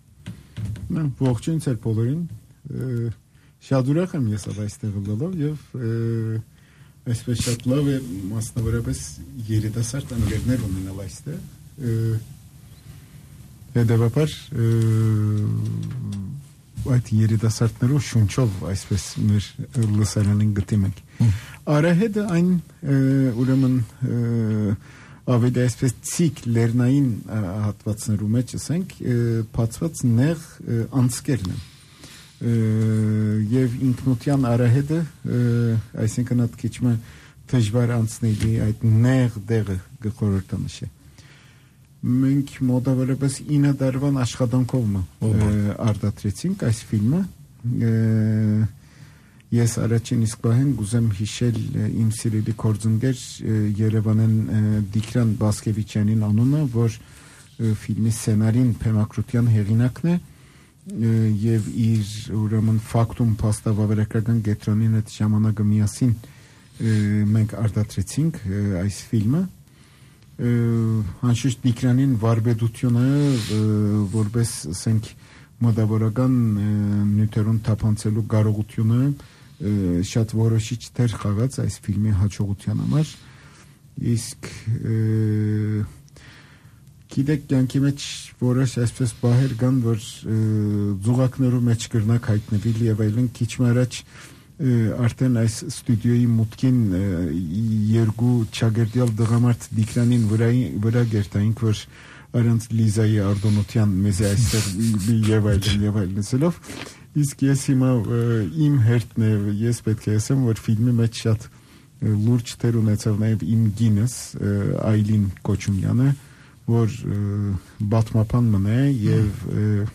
Նա ողջույն ցեր բոլորին շատ ուրախ եմ ես այստեղ լալով եւ այսպես շատ լավ է մասնավորապես երիտասարդ ընկերներ ունենալ այստեղ Հետևաբար այդ երիտասարդներով շունչով այսպես մեր լսարանին գտիմ ենք Արահետը այն ուրեմն ավելի այսպես ցիկ լեռնային հատվածներու մեջ ասենք բացված նեղ անցկերն են եւ ինքնության արահետը այսինքն այդ քիչմը դժվար անցնելի այդ նեղ դեղը գխորտանշե մենք մոտավորապես ինը դարվան աշխատանքով արտադրեցինք այս ֆիլմը ես առաջին իսկ բահեն գուզեմ հիշել իմ սիրելի կորձունգեր Երևանեն Դիկրան Բասկևիչյանին անունը որ ֆիլմի սցենարին փեմակրության հեղինակն է եւ իր ուրեմն ֆակտում փաստավավերական գետրոնին այդ ժամանակը միասին մենք արտադրեցինք այս ֆիլմը Անշուշտ Դիկրանին վարպետությունը որպես ասենք մոտավորական նյութերուն թափանցելու կարողությունը շատ որոշիչ դեր խաղաց այս ֆիլմի հաջողության համար իսկ գիտեք կյանքի մեջ որոշ այսպես բահեր կան որ զուգակներու մեջ կրնակ հայտնվել եւ այլն քիչ առաջ արդեն այս ստուդիոյի մուտքին երկու ճագերտյալ դղամարդ Դիկրանին վրա գերտայինք որ առանց Լիզայի Արտոնոթյան մեզ այստեղ եւ այլն եւ այլն ասելով իսկ ես հիմա իմ հերթն է ես պետք է ասեմ որ ֆիլմի մեջ շատ լուրջ դեր ունեցավ նաեւ իմ գինս Այլին Կոչումյանը որ բաթմապան մնա եւ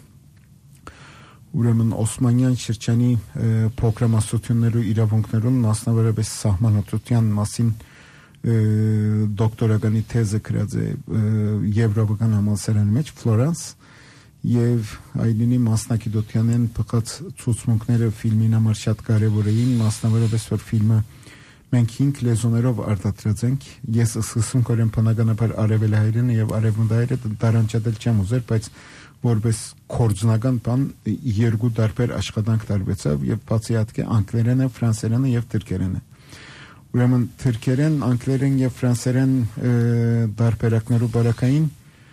ուրեմն Օսմանյան շրջանի փոքրամասնություններու իրավունքներուն մասնավորապես սահմանադրության մասին դոկտորականի թեզը գրած է Եվրոպական համալսարանի մեջ Ֆլորանս եւ Այլինի մասնակցությանեն փոխած ցուցմունքները ֆիլմին համար շատ կարեւոր էին մասնավորապես որ ֆիլմը մենք հինգ լեզուներով արտադրած ենք ես սկսում կորեմ բնականաբար արևելահայերենը եւ արևմուտքահայերը տարանջատել չեմ ուզեր բայց որպես կորձնական բան երկու տարբեր աշխատանք տարվեցավ եւ բացի այդ անգլերենը, ֆրանսերենը եւ թուրքերենը։ Ուրեմն թուրքերեն, անգլերեն եւ ֆրանսերեն տարբերակներու բարակային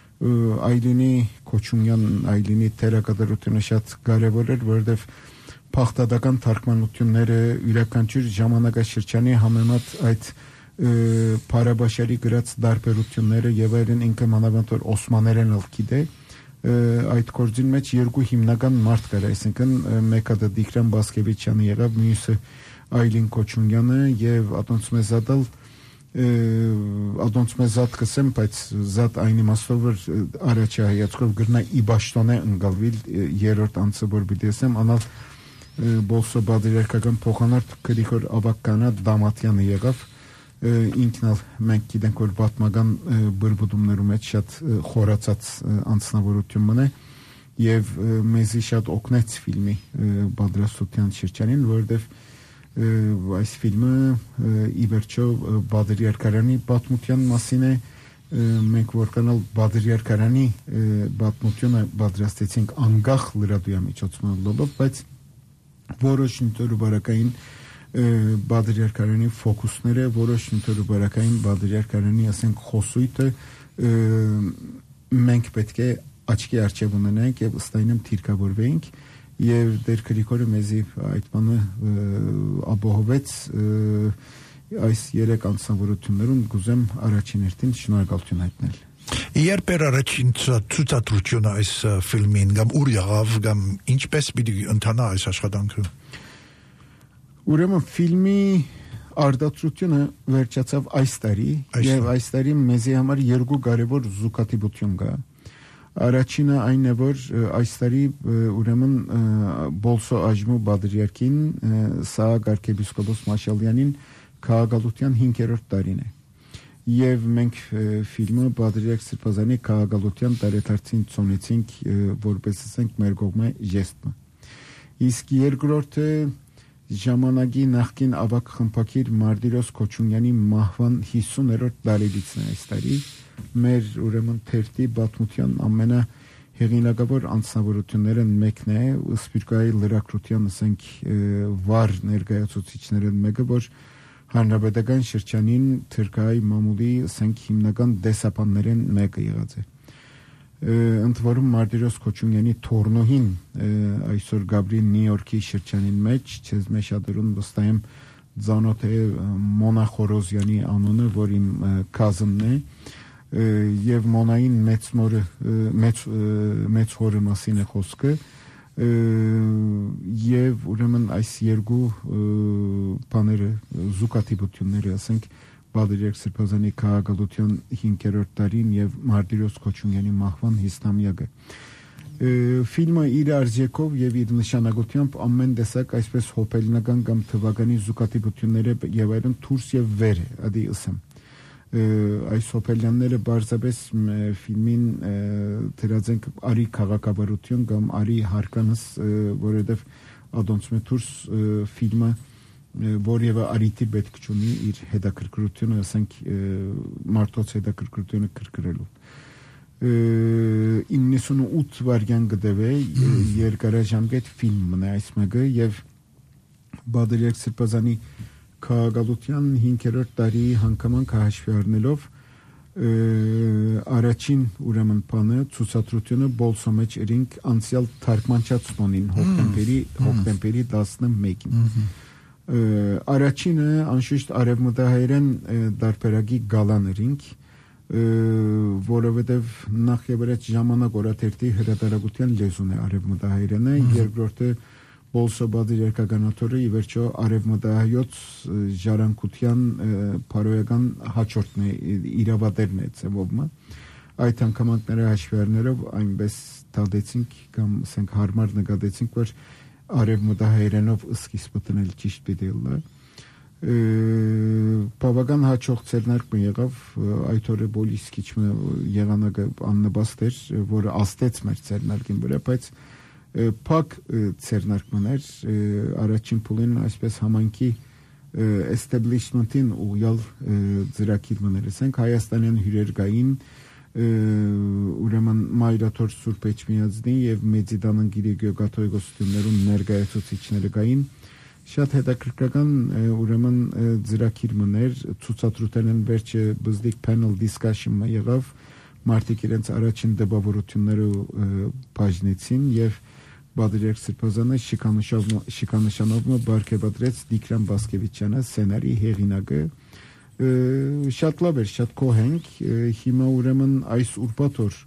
Այլինի Կոչումյան Այլինի թերակատարությունը շատ կարեւոր էր, որովհետեւ փախտadական թարգմանությունները յուրաքանչյուր ժամանակաշրջանի համեմատ այդ Փարաբաշարի գրած դարբերությունները եւ այլն ինքը մանավանդ որ Օսմաներեն ալ գիտե այդ կորձին մեջ երկու հիմնական մարդ կար, այսինքն մեկը դա Դիկրան Բասկևիչյանը եղավ, մյուսը Այլին Կոչունյանը եւ Ադոնցմեզադալ Ադոնցմեզադ կսեմ, բայց զատ այն իմաստով որ առաջի հայացքով գրնա Իբաշտոնե ընկալվիլ երրորդ անձը որ բիդեսեմ անալ Բոլսո բادرերկական փոխանարդ Գրիգոր Ավակյանա Դամատյանը եղավ ինքն էլ մենք գիտենք որ պատմական բրբուդումներում այդ շատ խորացած անձնավորություն մնա եւ մեզի շատ օգնեց ֆիլմի պատրաստության շրջանին որովհետեւ այս ֆիլմը ի վերջո բادرերկարանի պատմության մասին է մենք որքանալ բادرերկարանի պատմությունը պատրաստեցինք անգախ լրատվամիջոցներով բայց որոշ ինտերվարակային բادرերկարանի ֆոկուսները որոշ ինտերվարակային բادرերկարանի ասենք խոսույթը մենք պետք է աչքի առջև ունենանք եւ ըստ այնմ թիրքավորվենք եւ դեր Գրիգորը մեզի այդ բանը ապահովեց այս երեք անձնավորություններում գուզեմ առաջին հերթին շնորհակալություն հայտնել Երբ էր առաջին ցուցադրությունը այս ֆիլմին կամ ուր եղավ կամ ինչպես պիտի ընթանա այս աշխատանքը Ուրեմն ֆիլմի արտադրությունը վերջացավ այս տարի եւ այս տարի մեզի համար երկու կարևոր զուգադիպություն կա Առաջինը այն է որ այս տարի ուրեմն Բոլսո Աջմու Բադրիարքին Սահակ arczepiskopos Մաշալյանին քաղաքալության հինգերորդ տարին է եւ մենք ֆիլմը Բադրիարք Սրբազանի քաղաքալության տարեդարձին ծնեցինք որպես ասենք մեր կողմը ժեստը իսկ երկրորդը ժամանակի նախկին ավակ խմբակիր Մարտիրոս Քոչունյանի մահվան հիսուներորդ տարելիցն է այս տարի մեր ուրեմն թերթի պատմության ամենա հեղինակավոր անձնավորությունները մեկն է Սպիրկայի լրագրության ասենք վառ ներկայացուցիչներն մեկը որ հանրապետական շրջանին թրքայի մամուլի ասենք հիմնական դեսապաններն մեկը եղած է ընդ որում Մարտիրոս Քոչունյանի թորնոհին այսօր Գաբրիել Նյու Յորքի շրջանին մեջ չես մեջ ադերուն վստահեմ Ձանոթ է Մոնա Խորոզյանի անունը որ իմ կազնն է եւ Մոնային մեծ մորը մեծ մեծ հորը մասին է խոսքը եւ ուրեմն այս երկու բաները զուգադիպությունները ասենք Բադրիարք Սրբազանի քաղաքալության հինգերորդ տարին եւ Մարտիրոս Քոչունյանի մահվան հիսնամյակը ֆիլմը իր արժեքով եւ իր նշանակությամբ ամեն տեսակ այսպես հոբելնական կամ թվականի զուգադիպությունները եւ այլն դուրս եւ վեր է ադի ասեմ այս հոբելյանները բարձրապես ֆիլմին դրածենք արի քաղաքավարություն կամ արի հարկանս որովհետեւ ադոնցմե դուրս ֆիլմը որևէ արիտի պետք չունի իր հետաքրքրությունը ասենք մարդոց հետաքրքրությունը կրկրելու իննսունութ վարյան գտեվե երկարաժամկետ ֆիլմն է այս մեկը եւ Բադրիարք Սրբազանի քաղաքալության հինգերորդ տարի հանգամանք հաշվի առնելով առաջին ուրեմն բանը ցուցադրությունը Բոլսո մեջ ըրինք անցյալ թարգմանչացնոնին հոկտեմբերի հոկտեմբերի տասնմեկին Առաջինը անշուշտ արևմտահայերեն դարբերակի գալաներինք որովհետև նախ եւ առաջ ժամանակ օրաթերթի հրատարակության լեզուն է արևմտահայերենը երկրորդը Բոլսո բادرերկականաթորը ի վերջո արևմտահայոց ժառանգության փարոյական հաջորդն է իրավատերն է ծավալը այդ անգամակները հաշվի առնելով այնպես դադեցինք կամ ասենք հարմար նկատեցինք որ արևմտահայերենով սկիզբը տնել ճիշտ պիտելը բավական հաջող ցերնարկը եղավ այդ օրը բոլիս քիչմը եղանակը աննպաստ էր որը աստեց մեր ցերնարկին վրա բայց փակ ցերնարկներ առաջին փուլին այսպես համանքի establishment-ին ուղյալ ծրագիրներ ասենք հայաստանյան հյուրերգային ուրեմն Մայրաթոր Սուրբ Էջմիածնի եւ Մեծիդանան Գիրեգիո կաթողիկոսություններում ներկայացուցիչները կային շատ հետաքրքրական ուրեմն ծրագիրներ ցուցադրության վերջը բզդիկ panel discussion-ը եղավ մարդիկ իրենց առաջին դեպավորությունները բաժնեցին եւ Բադրիակ Սրբազանը շիկանշանովը բարգեւադրեց Դիկրան Բասկևիչյանը սցենարի հեղինակը շատ լավ էր, շատ կոհենք հիմա ուրեմն այս ուրբաթօր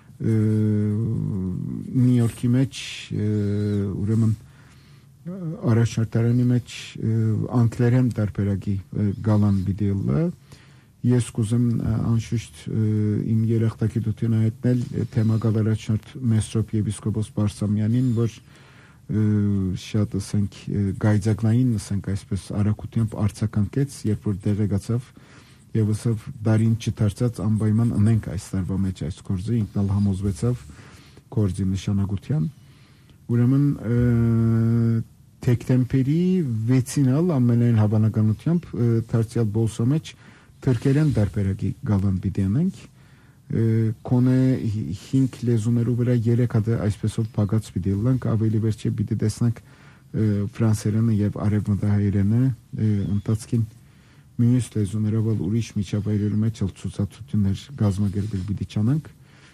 Նյու Յորքի մեջ ուրեմն առաջնորդարանի մեջ անգլերեն տարբերակի գալան բիդելը ես կուզեմ անշուշտ իմ երախտագիտությունը հայտնել թեմակալ առաջնորդ Մեսրոպ եպիսկոպոս Բարսամյանին, որ շատ ասենք գայձակնային ասենք այսպես արագությամբ արձագանքեց, երբ որ դեղեկացավ եւ ասավ դարին չդարձած անպայման անենք այս տարվա մեջ այս գործը, ինքն էլ համոզվեցավ գործի նշանակության։ Ուրեմն դեկտեմբերի վեցին ալ ամենայն հավանականությամբ դարձյալ բոլսո մեջ թրքերեն դարբերակի գալան բիդենենք կոնե հինգ լեզուներով վրա երեք հատ այսպեսով փակած բիդելանք ավելի վերջի բիդի տեսնանք ֆրանսերենը եւ արևմտահայերենը ընթացքին մյուս լեզուներով ուրիշ միջավայրերի մեջ ցուցադրություններ գազմագերբել բիդի չանանք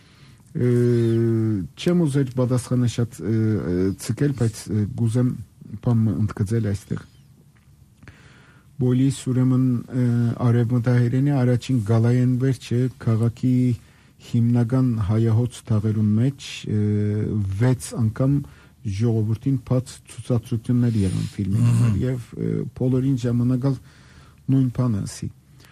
չեմ ուզեր պատասխանը շատ ցկել բայց գուզեմ բամ ընդգծել այստեղ Բոլիս ուրեմն արևմտահայերենի առաջին գալային վերջը քաղաքի հիմնական հայահոց թաղերուն մեջ վեց անգամ ժողովրդին բաց ցուցադրություններ եղան ֆիլմի համար եւ բոլորին ժամանակալ նույն բանը ասի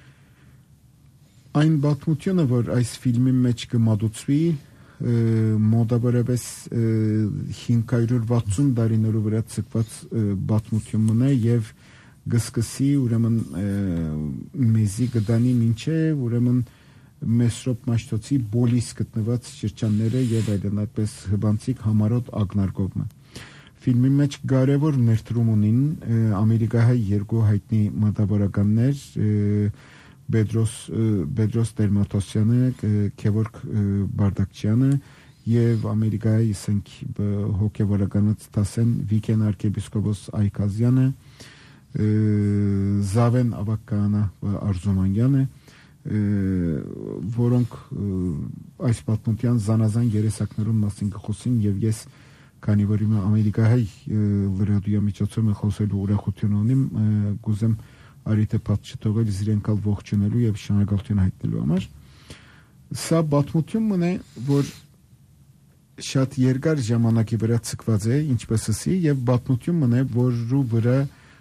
այն պատմությունը որ այս ֆիլմի մեջ կմատուցվի մոտավորապես հինգ հարյուր վաթսուն տարիներով վրա ցկված պատմությունն է եւ գսկսի ուրեմն մեզի գդանի մինչև ուրեմն Մեսրոպ Մաշտոցի բոլիս գտնված շրջանները եւ այլն այդպես հբանցիկ համարոտ ագնարկողը ֆիլմի մեջ կարևոր ներդրում ունին ամերիկահայ երկու հայտնի մտավորականներ Բեդրոս Բեդրոս Տերմատոսյանը Քևորգ Բարդակչյանը եւ ամերիկահայ ասենք հոգեվորականից տասեն Վիկեն arczepiskopos Այկազյանը Զավեն Ավակյանը Արզումանյանը որոնք այս պատմության զանազան երեսակներուն մասին կխոսին եւ ես քանի որ իմ ամերիկահայ լրատվամիջոցում խոսելու ուրախություն ունեմ գուզեմ արիթե պատճ չթողել իրենքալ ողջունելու եւ շնորհակալություն հայտնելու համար սա պատմությունն է որ շատ երկար ժամանակի վրա ցկված է ինչպես ասի եւ պատմությունն է որու վրա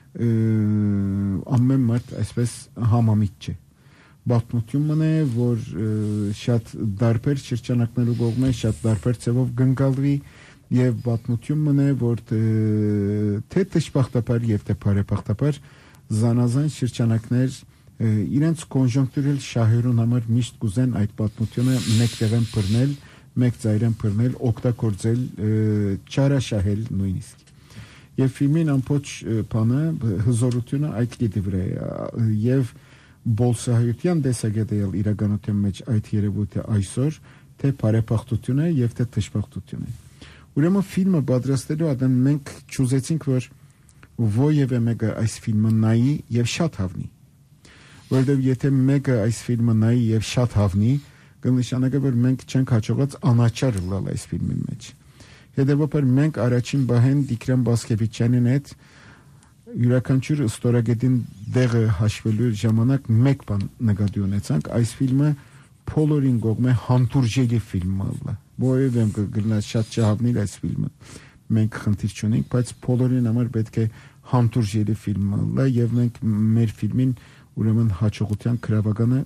ամեն մարդ այսպես համամիտ չէ պատմությունն է որ շատ դարբեր շրջանակներով կողմեն շատ դարբեր ծավով գնկալվի եւ պատմությունն է որ թե տշպախտապար եւ թե բարեփոխտապար զանազան շրջանակներ իրենց կոնժունկտուրալ շահերուն համար միշտ կուզեն այդ պատմությունը մեկ տեղեն բռնել մեկ ծայրեն բռնել օգտագործել չարաշահել նույնիսկ եւ ֆիլմին ամբողջ բանը հզորությունը այդ գիտի վրա եւ բոլսահայության դեսագետել իրականության մեջ այդ երևույթը այսօր թե բարեփոխտություն է եւ թե տշպախտություն է ուրեմն ֆիլմը պատրաստելու ադան մենք ճուզեցինք որ ովևէ մեկը այս ֆիլմը նայի եւ շատ հավնի որովհետեւ եթե մեկը այս ֆիլմը նայի եւ շատ հավնի կնշանակի որ մենք չենք հաջողած անաչար լալ այս ֆիլմի մեջ հետեւաբար մենք առաջին բահեն Դիկրան Բասկևիչյանին հետ յուրաքանչյուր ստորագետին դեղը հաշվելու ժամանակ մեկ բան նկատի ունեցանք այս ֆիլմը բոլորին կողմէ հանդուրժելի ֆիլմ է որովհետեւ մենք գտնած շատ չհավնիլ այս ֆիլմը մենք խնդիր չունենք բայց բոլորին համար պետք է հանդուրժելի ֆիլմ է եւ մենք մեր ֆիլմին ուրեմն հաջողության գրավականը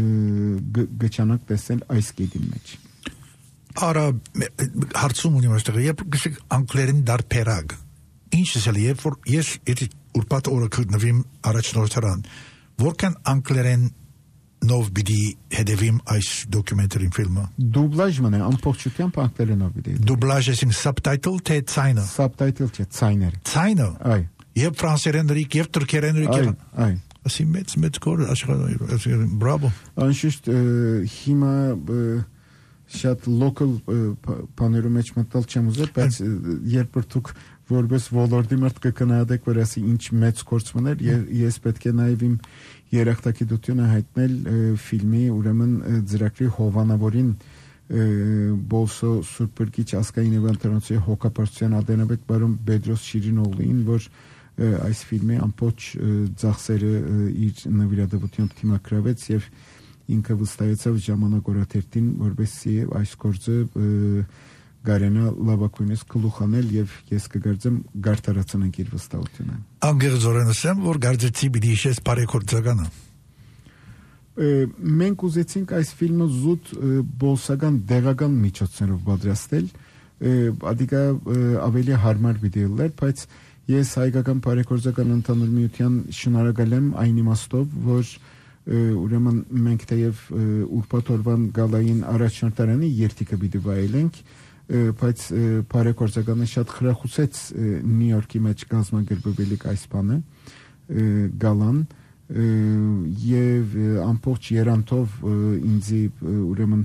գճանակ տեսնել այս կետի մեջ Արա հարցում ունի այստեղ երբ գսիկ անգլերեն դարբերակ ինչ ասել երբ որ ես եթե ուրբաթ օրը կգնվեմ առաջնորդարան որքան անգլերեն նով բիդի հետևիմ այս դոկումենտարի ֆիլմը դուբլաժն է ամբողջությամբ անգլերենով բիդի դուբլաժ ասին սաբտայտլ թե ցայնը սաբտայտլ չէ ցայներ ցայնը այ եւ ֆրանսերեն դրիկ եւ թուրքերեն դրիկ այ ասի մեծ մեծ կոր աշխարհի բրավո անշուշտ հիմա շատ local բաներու մեջ մտալ չեմ ուզել, բայց երբ որ դուք որպես ոլորտի մարդ կգնահատեք, որ ասի ինչ մեծ գործ մներ, ես պետք է նաև իմ երախտագիտությունը հայտնել ֆիլմի ուրեմն ծրագրի հովանավորին Բոլսո Սուրբրգիչ ազգային եւ ընտրանոցի հոգապարտության ադենաբեկ բարոն Բեդրոս Շիրինօղլին, որ այս ֆիլմի ամբողջ ծախսերը իր նվիրատվությամբ թիմակրավեց եւ ինքը վստահեցավ ժամանակորաթերթին, որովհետեւ այս գործը Գարենա լավակույնս գլուխանել եւ ես կգործեմ գարտարացնենք իր վստահությունը։ Անգերձորեն ասեմ, որ գարձեցի պիտի իշես բարեգործականը։ Մենք ուզեցինք այս ֆիլմը զուտ բոլսական դեղական միջոցներով պատրաստել, ադիկա ավելի հարմար պիտի լիներ, բայց ես հայկական բարեգործական ընդհանուր միության շնորհակալ եմ այն իմաստով, որ ուրեմն մենք թեև ուրբաթ օրվան գալային առաջնորդարանի երթիկը պիտի վայելենք, բայց բարեգործականը շատ խրախուսեց Նյու Յորքի մեջ կազմակերպվելիք այս բանը գալան եւ ամբողջ երանտով ինձի ուրեմն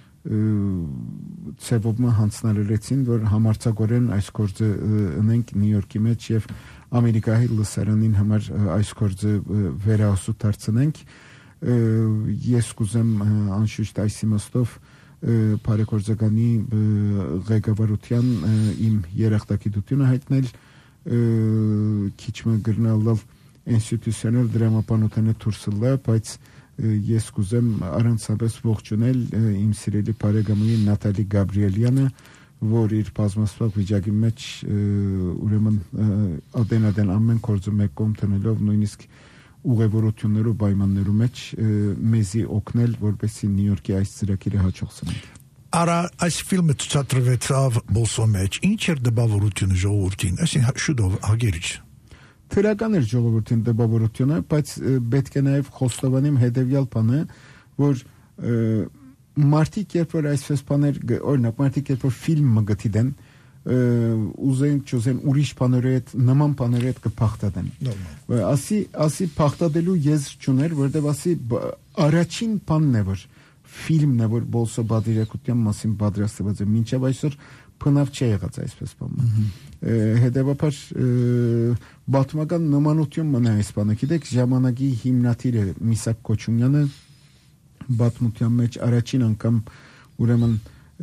ցեվոմը հանձնարարեցին, որ համարձակորեն այս գործը ունենք Նյու Յորքի մեջ եւ Ամերիկայի լսարանին համար այս գործը վերահասու դարձնենք։ Ես կուզեմ անշուշտ այս իմաստով բարեգործականի ղեկավարության իմ երախտագիտությունը հայտնել, քիչ մը գրնալալ ինստիտուցիոնալ դրամապանության դուրսը, բայց ես կուզեմ առանցապես ողջունել իմ սիրելի բարեկամի Նատալի Գաբրիելյանը, որ իր բազմաստված վիճակի մեջ ուրեմն ադենադեն ամեն գործը մեկ կողմ տնելով նույնիսկ ուղևորություններով պայմաններում մեջ մեզի օգնել, որպեսզի Նյու Յորքի այս ծրագիրը հաջողվի։ Արա այս ֆիլմը ցուցադրվեցավ Բոլսո մեջ, ինչ էր դպավորությունը ժողովրդին, այսին շուտով հագերիչ։ Թրական էր ժողովրդին դպավորությունը, բայց պետք է նաև խոստովանեմ հետևյալ բանը, որ մարդիկ երբ որ այսպես բաներ, օրինակ մարդիկ երբ որ ֆիլմ գտիդեն, ուզեն չուզեն ուրիշ բաների հետ նման բաների հետ կփախտadեն։ Ասի ասի փախտadելու եզր չուներ, որտեվ ասի առաջին բանն է, որ ֆիլմն է, որ Բոլսո բادرյակության մասին պատրաստված է, մինչև այսօր բնավ չի եղած այսպես բանը։ Հետևաբար բաթմական նմանություն մնա այս բանը։ Գիտեք, ժամանակի հիմնադիրը Միսակ Քոչումյանը բաթմության մեջ առաջին անգամ ուրեմն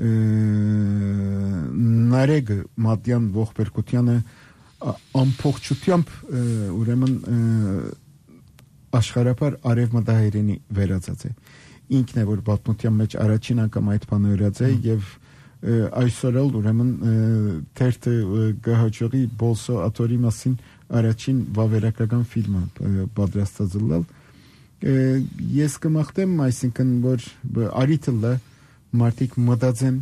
Նարեգ Մատյան ողբերգությանը ամբողջությամբ ուրեմն աշխարհապար արևմտահայերենի վերածած է։ Ինքն է որ պատմության մեջ առաջին անգամ այդ բանը ըրած է եւ այսօր էլ ուրեմն թերթը գահաճողի Բոլսո աթորի մասին առաջին վավերագրական ֆիլմը պատրաստած լավ։ Ես կմաղթեմ, այսինքն որ արիթլը մարդիկ մտածեն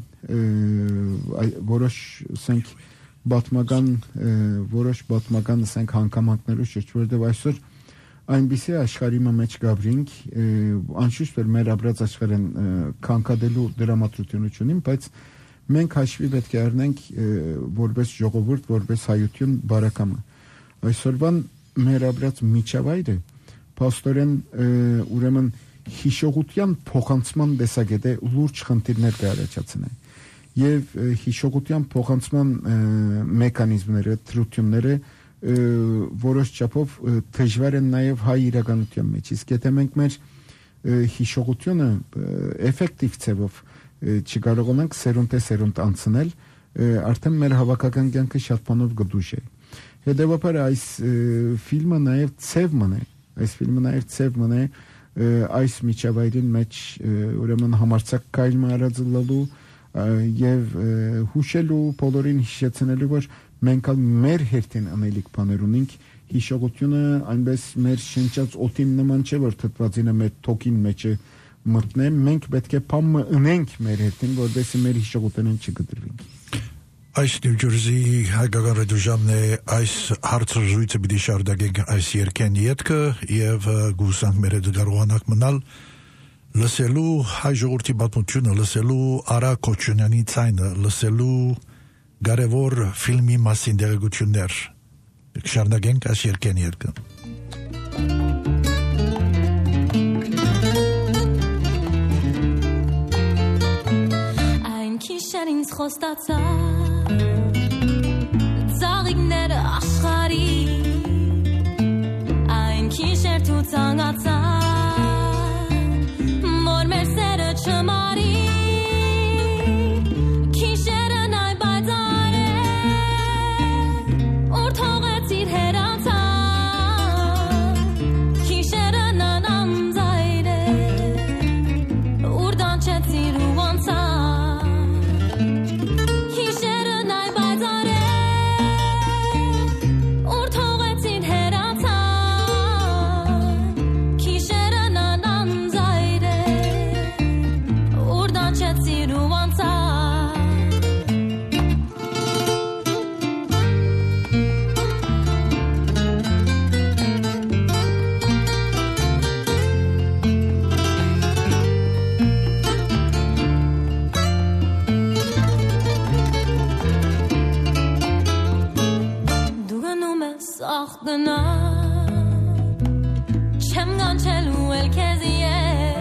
որոշ ասենք բաթմական որոշ բաթմական ասենք հանգամանքներով շուրջ, որտեղ այսօր այնպիսի աշխարհի մեջ գաբրինք անշուշտ որ մեր ապրած աշխարհեն քանքադելու դրամատրություն ունին, բայց մենք հաշվի պետք է առնենք որպես ժողովուրդ, որպես հայություն բարակամը։ Այսօրվան մեր ապրած միջավայրը փաստորեն ուրեմն հիշողության փոխանցման տեսակետը լուրջ խնդիրներ կառաջացնի եւ հիշողության փոխանցման մեխանիզմները, թրությունները որոշ չափով դժվար են նաեւ հայ իրականության մեջ։ Իսկ եթե մենք մեր հիշողությունը էֆեկտիվ ցեվով չկարողանանք սերունդե սերունդ անցնել, արդեն մեր հավաքական կյանքը շատ բանով կդուժի։ Հետևաբար այս ֆիլմը նաեւ ցև մնա, այս ֆիլմը նաեւ ցև մնա այս միջավայրին մեջ ուրեմն համարցակ կայլը արածլալու եւ հուշելու բոլորին հիշեցնելու որ մենք մեր հերթին անելիք բաներ ունենք հիշողությունը այնպես մեր շնչած օտին նման չէ որ թթվածինը մեր թոքին մեջը մտնե մենք պետք է փամը ունենք մեր հերթին որովհետեւ մեր հիշողությունն չգտրվի Այս Նյու Ջերսի հայկական ռադիոժամն է այս հարցազրույցը պիտի շարունակենք այս երկեն ետքը եւ գուսանք մեր հետ կարողանանք մնալ լսելու հայ ժողովրդի պատմությունը, լսելու Արա Քոչունյանի ցայնը, լսելու կարևոր ֆիլմի մասին դերակցություններ։ Շարունակենք այս երկեն ետքը։ Ein Kischen ins Khostatsa Zagigner Ashari Ein Kisher Tutangatsa Mor Mercer Chmari gna Chem ganchelu el kezie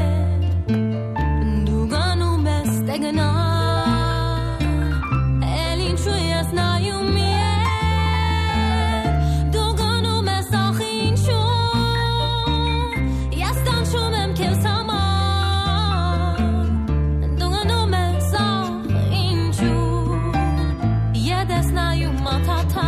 Duganu mestegna Elin chuyas na yumie Duganu mesachin shu Yastan shumem kevsama Duganu mesachin shu Yedes na yumatata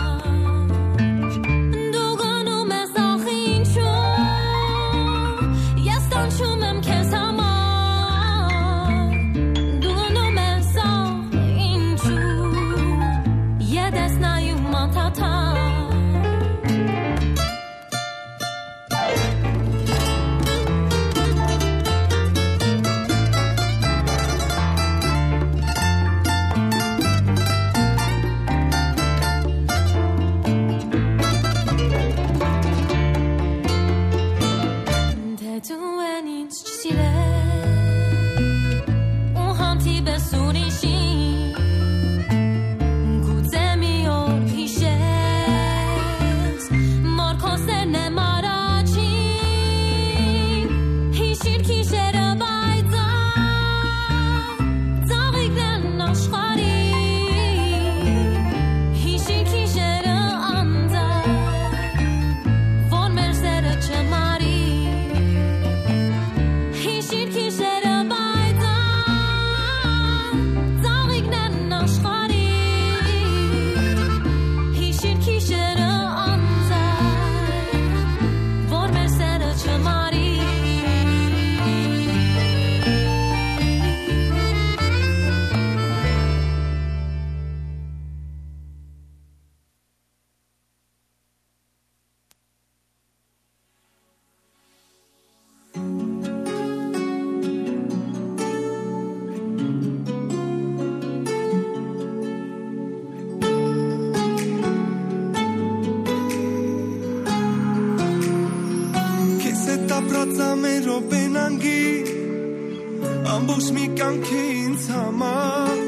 Ambos mi canke insamar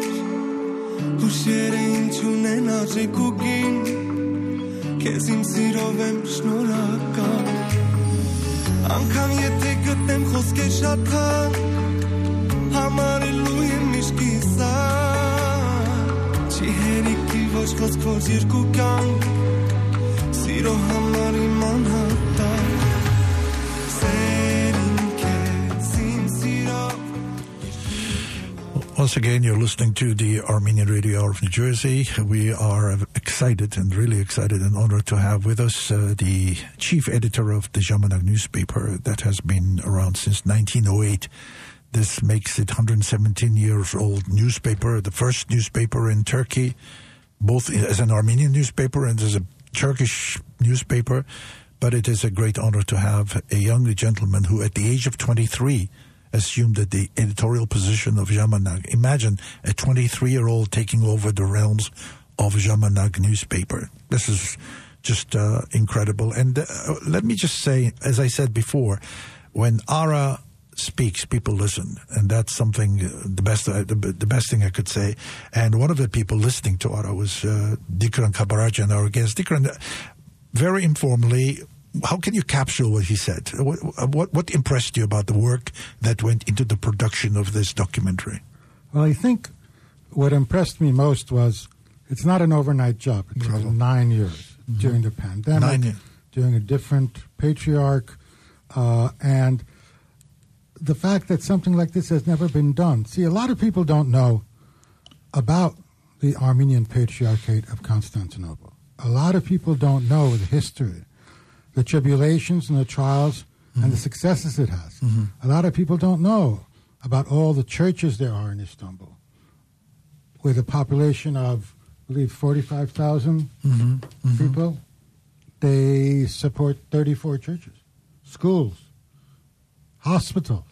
Hushere inchunen arikugin Kezim sirovem shnuraka Ankam yete gtem khoske shatan Hamar eluim mishkisa Chiheri ki vosh khos khos yirkukan Siro hamar iman hatta Once again, you're listening to the Armenian Radio Hour of New Jersey. We are excited and really excited and honored to have with us uh, the chief editor of the Zhamanag newspaper that has been around since nineteen oh eight. This makes it one hundred seventeen years old newspaper, the first newspaper in Turkey, both as an Armenian newspaper and as a Turkish newspaper. But it is a great honor to have a young gentleman who, at the age of twenty-three, assumed that the editorial position of Zhamanag. Imagine a twenty-three-year-old taking over the realms of Zhamanag newspaper. This is just uh, incredible. And uh, let me just say, as I said before, when Ara speaks, people listen, and that's something uh, the best uh, the, the best thing I could say. And one of the people listening to Ara was uh, Dikran Kabarajan, our guest. Dikran, uh, very informally, how can you capture what he said? What, what, what impressed you about the work that went into the production of this documentary? Well, I think what impressed me most was it's not an overnight job. It took nine years mm-hmm. during the pandemic, nine years. During a different patriarch, uh, and the fact that something like this has never been done. See, a lot of people don't know about the Armenian Patriarchate of Constantinople. A lot of people don't know the history, the tribulations and the trials mm-hmm. and the successes it has. Mm-hmm. A lot of people don't know about all the churches there are in Istanbul, with a population of, I believe, forty-five thousand mm-hmm. mm-hmm. people. They support thirty-four churches, schools, hospitals,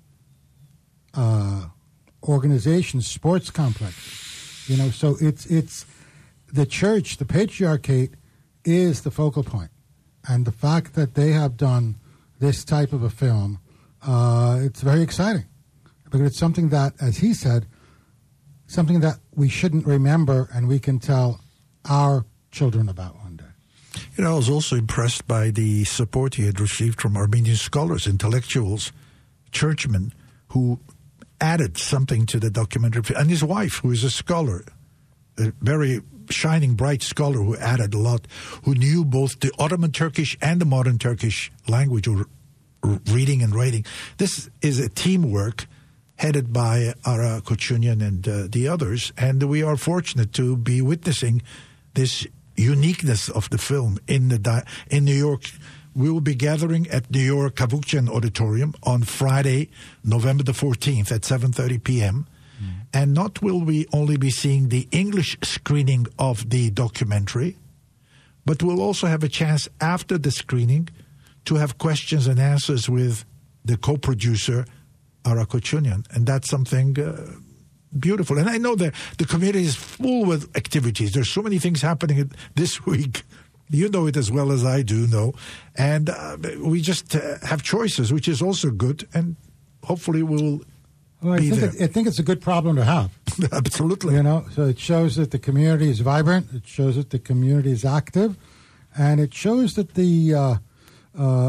uh, organizations, sports complexes. You know, so it's it's the church, the patriarchate, is the focal point. And the fact that they have done this type of a film, uh, it's very exciting. Because it's something that, as he said, something that we shouldn't remember and we can tell our children about one day. You know, I was also impressed by the support he had received from Armenian scholars, intellectuals, churchmen, who added something to the documentary, and his wife, who is a scholar, a very shining, bright scholar who added a lot, who knew both the Ottoman Turkish and the modern Turkish language, or reading and writing. This is a teamwork headed by Ara Kochunian and uh, the others, and we are fortunate to be witnessing this uniqueness of the film in the di- in New York. We will be gathering at New York Kavukjian Auditorium on Friday, November the fourteenth at seven thirty p.m. Mm. And not will we only be seeing the English screening of the documentary, but we'll also have a chance after the screening to have questions and answers with the co-producer, Ara Kochunian. And that's something uh, beautiful. And I know that the community is full with activities. There's so many things happening this week. You know it as well as I do know. And uh, we just uh, have choices, which is also good. And hopefully we'll well, I be think there. It, I think it's a good problem to have. Absolutely. You know, so it shows that the community is vibrant. It shows that the community is active. And it shows that the, uh, uh,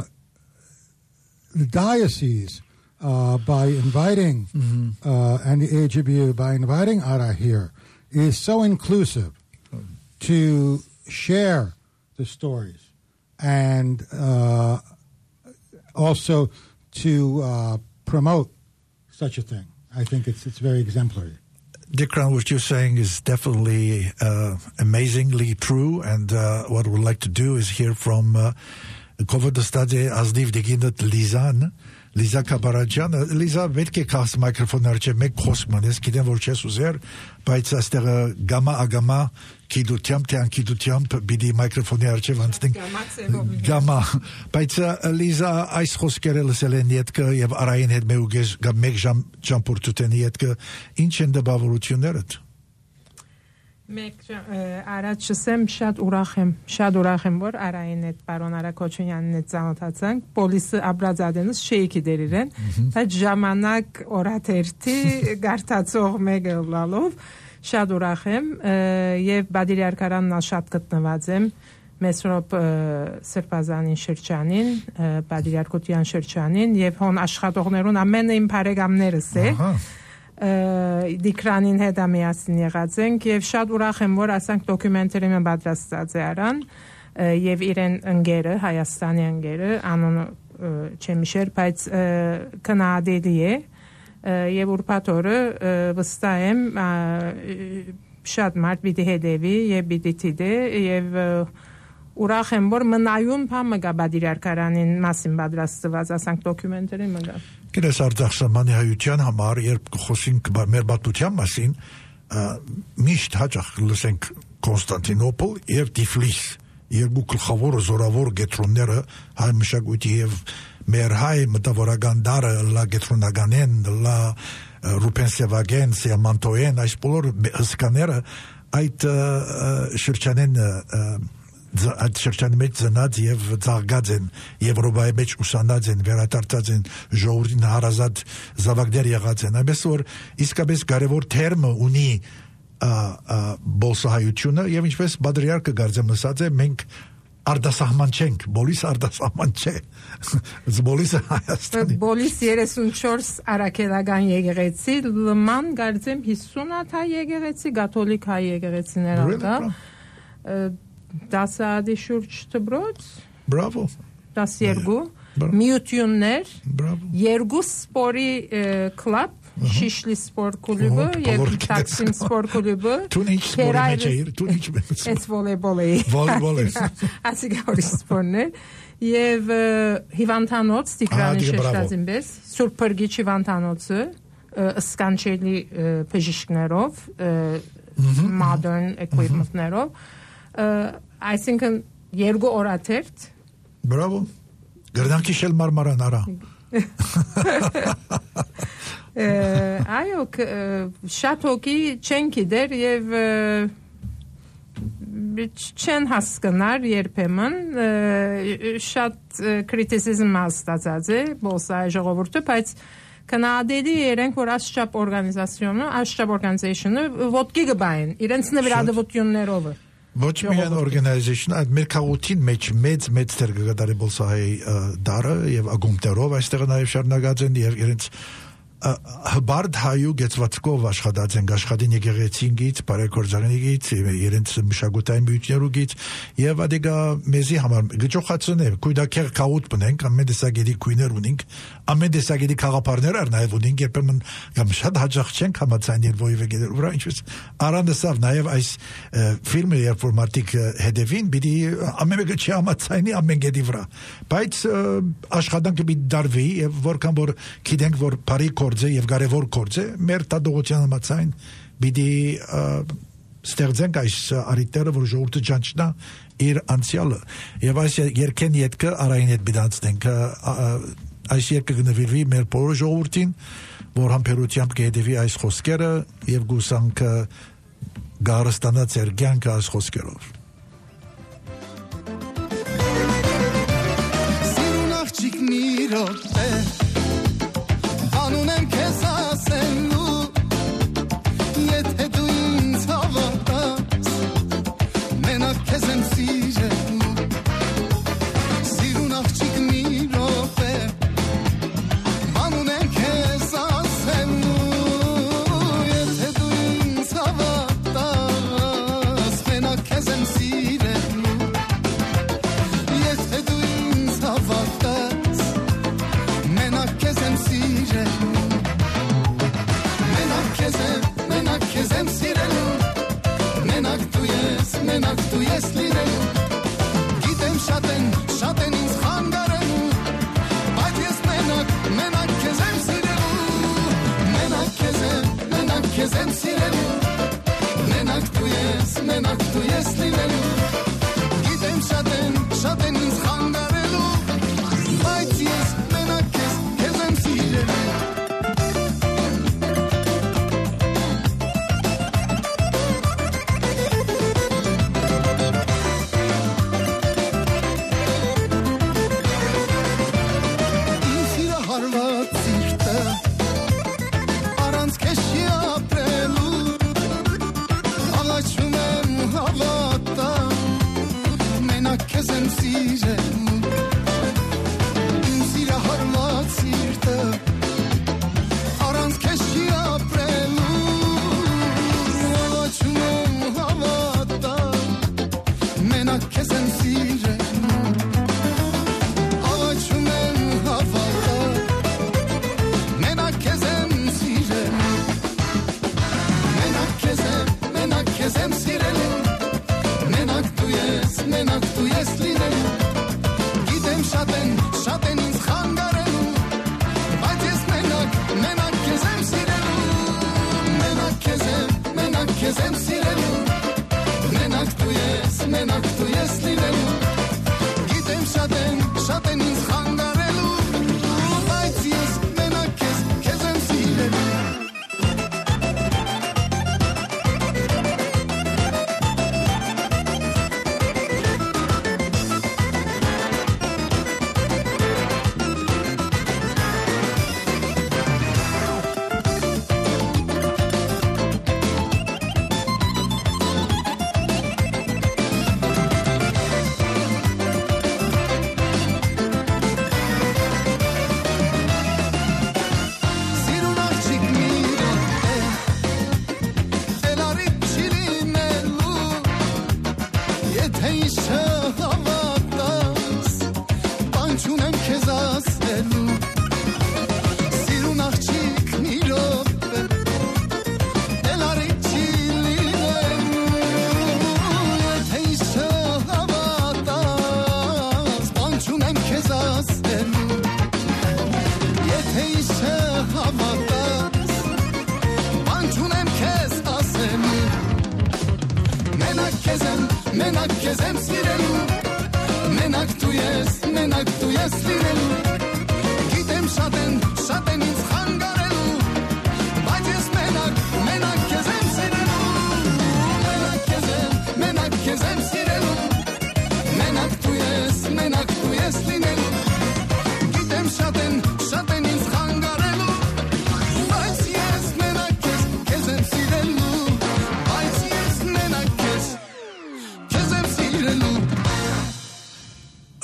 the diocese, uh, by inviting, mm-hmm. uh, and the A G B U, by inviting Ara here, is so inclusive to share the stories, and uh, also to uh, promote such a thing. I think it's it's very exemplary. Dikran, what you're saying is definitely uh, amazingly true, and uh, what we'd like to do is hear from uh, Kovod Stade Azdiv Diginat Lizan, Liza Kabarajan. Liza, պետք է քաս մայքրոֆոնը արջե մեկ խոսք մնես, գիտեմ որ չես ուզեր, բայց այստեղ գամա ագամա կիդությամբ թե անկիդությամբ պիտի մայքրոֆոնի արջև անցնենք գամա, բայց Լիզա այս խոսքերը լսել են ետքը եւ Արային հետ մեուգեզ գամ մեկ ժամ ճամփորդութենի ետքը, ինչ են դպավորություններդ? Մեկ առաջ ասեմ, շատ ուրախ եմ, շատ ուրախ եմ, որ Արային հետ պարոն Արա Քոչունյանին հետ ծանոթացանք, պոլիսը Աբրազադենս շեյքի դեր իրեն, այդ ժամանակ օրաթերթի գարտացող մեկը լալով, շատ ուրախ եմ, եւ Բադիրի Արքարանն շատ գտնված եմ, Մեսրոպ Սրբազանին շրջանին, Բադիրի Արքոչյան շրջանին, եւ հոն աշխատողներուն ամենը իմ բարեկամներս է, Դիկրանին հետ ամիացին եղած ենք եւ շատ ուրախ եմ որ ասանք դոկումենտարի մեն պատրաստած է արան եւ իրեն ընկերը Հայաստանի ընկերը անոնը չեմ իշեր բայց կնադելի է եւ ուրբաթորը վստահ եմ շատ մարդ պիտի հետևի եւ պիտի դիտի եւ ուրախ եմ որ մնայուն փամը գա Բադիրի Արքարանին մասին պատրաստված ասանք դոկումենտարի մը գա Կերես Արցախսամանի հայության համար, երբ խոսենք մեր բատության մասին, միշտ հաճախ լսենք Կոնստանտինոպոլ եւ Տիֆլիս, երկու գլխավոր զորավոր գետրոնները հայ մշակույթի եւ մեր հայ մտավորական դարը լա գետրոնականեն, լա Ռուպենսեվագեն, Սիամանտոեն, այս բոլոր հսկաները այդ շրջանեն այդ շրջանի մեջ ծնած եւ ծաղկած են Եվրոպայի մեջ ուսանած են վերադարձած են ժողովրդին հարազատ զավակներ եղած են այնպես որ իսկապես կարևոր թերմը ունի բոլսահայությունը եւ ինչպես Բադրիարքը գարձեմ ասած է մենք արդասահման չենք բոլիս արդասահման չէ բոլիսը Հայաստանի բոլիս երեսունչորս արաքելական եկեղեցի լման գարձեմ հիսուն հատ հայ եկեղեցի կաթոլիկ հայ եկեղեցիներ կա դասադի շուրջ դբրոց Բրավո դասերգու միություններ երկու սպորի կլաբ Շիշլի սպորտ կլուբը եւ Տաքսիմ սպորտ կլուբը Տուն ինչ սպորի մեջ է տուն ինչ մեջ Էս վոլեյբոլ է վոլեյբոլ է ասիկորի սպորտներ եւ հիվանդանոց Տիգրանի շեշտածինպես Սուրբ Պրգիչ հիվանդանոցը սկանչելի բժիշկներով modern equipment-ներով I think երկու օրաթերթ Բրավո Գրնանքի շել մարմարան արա Այո շատ հոգի չեն գիտեր եւ չեն հասկնար երբեմն շատ քրիտիզիզմ ստացած է բոլսայ ժողովուրդը բայց Կնադելի երենք որ ասչապ օրգանիզացիոնը, ասչապ օրգանիզացիոնը ոտքի գբային, իրենց նվիրատվություններով։ Ոչ միայն organization, այլ մեր քաղաքին մեջ մեծ մեծ դեր կգադարի բոլսահի դարը եւ ագումտերով այստեղ նաեւ շարունակած են եւ իրենց հբարդ հայու գեցվածքով աշխատած են աշխատին եկեղեցինգից, բարեգործանիգից, իրենց մշակութային բյուջերուգից եւ ադեգա մեզի համար գճոխացնե կույդակեր կաուտ բնենք ամեն դեսագերի քույներ ունենք ամեն դեսագերի խաղապարներ առ նաեւ ունենք երբեմն կամ շատ հաջող չենք համացանել ոյվեգեր ուրա ինչպես առանդեսավ նաեւ այս ֆիլմը երբ որ մարտիկ հետևին բիդի ամեն մեկը չի համացանի ամեն գեդի վրա բայց աշխատանքը բիդ դարվի եւ որքան որ գիտենք որ բարի կորձե եւ կարևոր կորձե մեր տադողության համացայն բիդի ստեղծենք այս արիտերը որ ժողովուրդը ճանչնա իր անցյալը եւ այս երկեն յետքը արային հետ բիդանցնենք այս երկը գնվի մեր բոլոր ժողովրդին որ համբերությամբ կհետևի այս խոսքերը եւ գուսանք գարստանաց երգյանք այս խոսքերով Սիրունախճիկ մի րոպե Անունեմ քեզ ասելու Եթե դու ինձ հավատաս Մենակ քեզ եմ սիրելու Սիրուն աղջիկ մի րոպե Անունեմ քեզ ասելու Եթե դու ինձ հավատաս Մենակ քեզ եմ սիրելու Եթե դու ինձ հավատաս Մենակ քեզ եմ սիրելու Մենակ քեզ եմ, մենակ քեզ եմ սիրելու Մենակ դու ես, մենակ դու ես լինելու Գիտեմ շատ են, շատ են ինձ խանգարելու Բայց ես մենակ, մենակ քեզ եմ սիրելու Մենակ քեզ եմ, մենակ քեզ եմ սիրելու Մենակ դու ես, մենակ դու ես լինելու Գիտեմ շատ են, շատ են ինձ խանգարելու Բայց ես մենակ քեզ, քեզ եմ սիրելու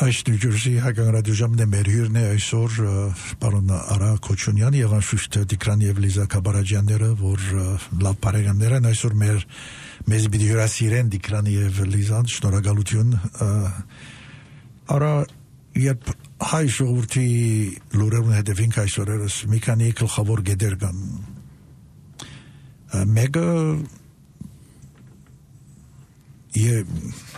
Այս Նյու Ջերսի հայկական ռադիոժամն է մեր հյուրն է այսօր պարոն Արա Քոչունյան եւ անշուշտ Տիգրան եւ Լիզա Կաբարաջյանները, որ լավ բարեկամներ են այսօր մեր մեզ պիտի հյուրասիրեն Տիգրան եւ Լիզան, շնորհակալություն։ Արա, երբ հայ ժողովրդի լուրերն հետևենք այսօրերս մի քանի գլխավոր գետեր կան։ Մեկը եւ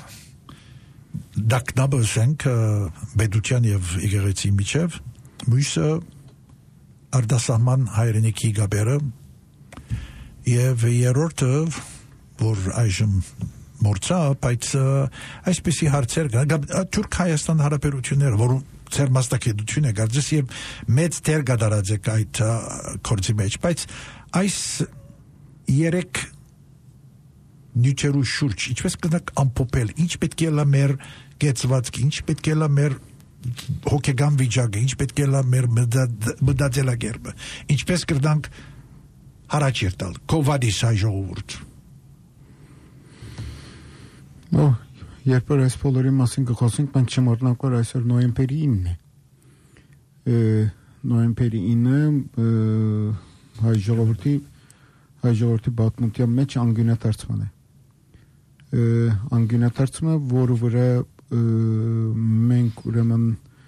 Դակնաբսենք Բեդուտյան եւ Իգերեցի միջև, մյուսը արտասահման հայրենիքի գաբերը եւ երրորդը, որ այժմ մորցա, բայց այսպեսի հարցեր կան, Թուրք-Հայաստան հարաբերությունները, որ ծեր մասնակցություն է գարձես եւ մեծ դեր կատարած է այդ կորձի մեջ, բայց այս երեք նյութերու շուրջ, ինչպես կնակ ամփոփել, ինչ պետք է լա մեր գեցվածքի, ինչ պետք է լա մեր հոգեգան վիճակը, ինչ պետք է լա մեր մտածելակերպը, ինչպես կրնանք հարաճ տալ, կովադիս հայ ժողովուրդ։ Օ, երբ որ այս բոլորի մասին կխոսենք, մենք չմոռանանք, որ այսօր նոյեմբերի ինն է։ Նոյեմբերի ինը հայ ժողովրդի հայ ժողովրդի պատմության մեջ անգյունադարձման է։ Անգյունադարձումը, որը վրա մենք ուրեմն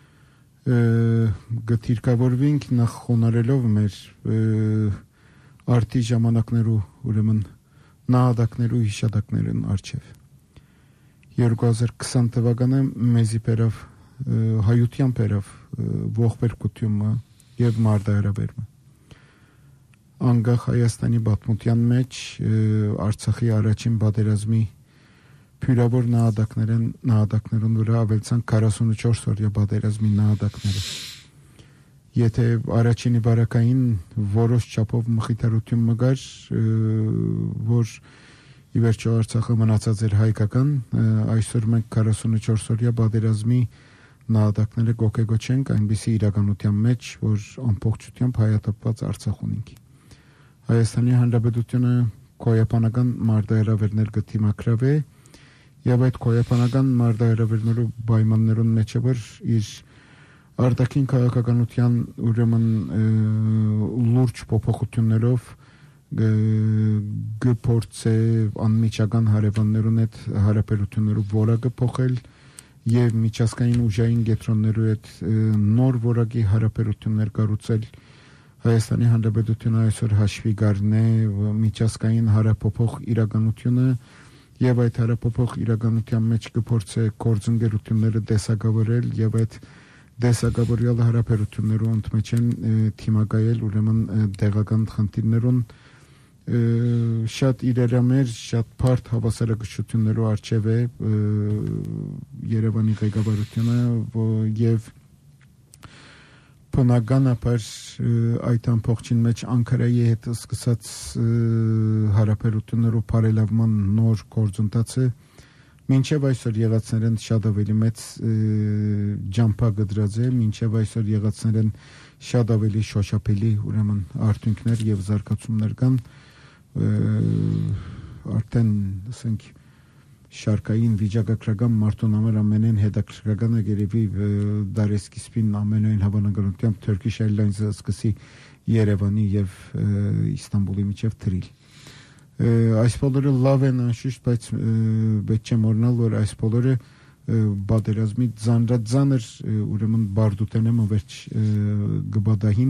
գտիրկավորվենք նախ խոնարելով մեր արտի ժամանակներու ուրեմն նահատակներու հիշատակներն արչև։ երկու հազար քսան թվականը մեզի բերավ հայության բերավ ողբերգությունը եւ մարտահրավերումը։ Անգախ Հայաստանի պատմության մեջ Արցախի առաջին պատերազմի փյուրավոր նահատակներն նահատակներուն վրա ավելցան քառասունուչորս օրյա պատերազմի նահատակները։ Եթե առաջինի բարակային որոշ չափով մխիթարություն մգար, որ ի վերջո Արցախը մնացած էր հայկական, այսօր մենք քառասունուչորս օրյա պատերազմի նահատակները գոկեգոչենք այնպիսի իրականության մեջ, որ ամբողջությամբ հայատապված Արցախ ունենք։ Հայաստանի Հանրապետությունը կոյապանական մարտահրավերներ կդիմակրավե եւ այդ կոյապանական մարտահրավերներու պայմաններուն մեջ է որ իր արտաքին քաղաքականության ուրեմն լուրջ փոփոխություններով գփորձե անմիջական հարևաններուն հետ հարաբերություններով որակը փոխել եւ միջազգային ուժային կենտրոններու հետ նոր որակի հարաբերություններ կառուցել։ Հայաստանի Հանրապետությունը այսօր հաշվի գարն է միջազգային հարաբերփոխ իրականությունը եւ այդ հարաբերփոխ իրականության մեջ կփորձե գործընկերությունները տեսակավորել եւ այդ տեսակավորյալ հարաբերություններու ընդմեջ են թիմակայել ուրեմն դեղական խնդիրներուն շատ իրարամեր, շատ բարդ հավասարակշռություններով արժև է Երևանի ղեկավարությունը եւ բնականաբար այդ ամբողջին մեջ Անկարայի հետ սկսած հարաբերություններով բարելավման նոր գործընթացը մինչև այսօր եղածներն շատ ավելի մեծ ջամփա գդրած է, մինչև այսօր եղածներն շատ ավելի շոշափելի ուրեմն արդյունքներ եւ զարգացումներ կան արդեն ասենք շարքային վիճակագրական մարդուն համար ամենեն հետաքրքրականը գերեւի դարեսկիզբին ամենայն հավանականությամբ Turkish Airlines-ը սկսի Երևանի եւ Իստանբուլի միջև թրիլ։ Այս բոլորը լավ են անշուշտ, բայց պետք չէ մոռանալ, որ այս բոլորը պատերազմի ծանրածանր ուրեմն բարդութենը վերջ գբադահին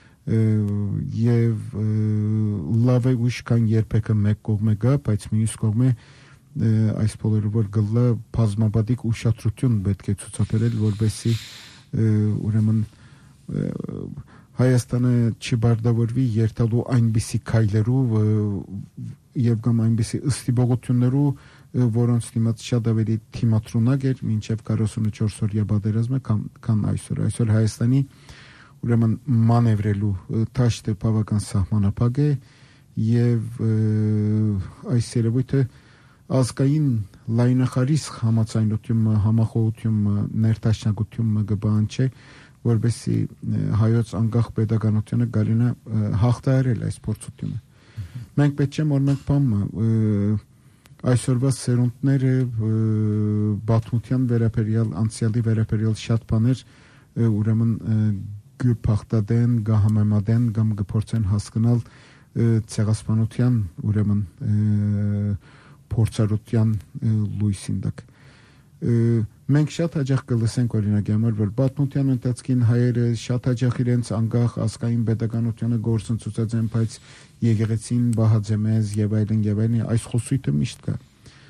եւ լավ է ուշ կան երբեք մեկ կողմը գա, բայց մյուս կողմը այս բոլորը որ գլա բազմապատիկ ուշադրություն պետք է ցուցաբերել, որովհետեւ ուրեմն Հայաստանը չբարդավորվի երթալու այնպիսի քայլերով եւ կամ այնպիսի ըստիբողություններով, որոնց դիմաց շատ ավելի թիմատրունակ էր մինչեւ քառասունուչորս օրյա պատերազմը քան այսօր։ Այսօր Հայաստանի ուրեմն մանևրելու թաշտը բավական սահմանափակ է եւ այս երևույթը ազգային լայնախարիս համացայնությունը, համախոհությունը, ներդաշնակությունը գբան չէ, որովհետեւ հայոց անկախ պետականությունը գալինա հաղթահարել այս փորձությունը։ Մենք պետք չէ մոռանանք բանը, այսօրվա սերունդները բաթմության վերաբերյալ անցյալի վերաբերյալ շատ բաներ ուրեմն գփախտադեն, գահամեմադեն կամ գփորձեն հասկանալ ցեղասպանության ուրեմն փորձառության լույսին դակ մենք շատ հաճախ կլսենք օրինակի համար որ բաթմության ընթացքին հայերը շատ հաճախ իրենց անգախ ազգային պետականությունը գործընծուցած են բայց եկեղեցին բահաձե մեզ եւ այլն եւ այլն այս խոսույթը միշտ կա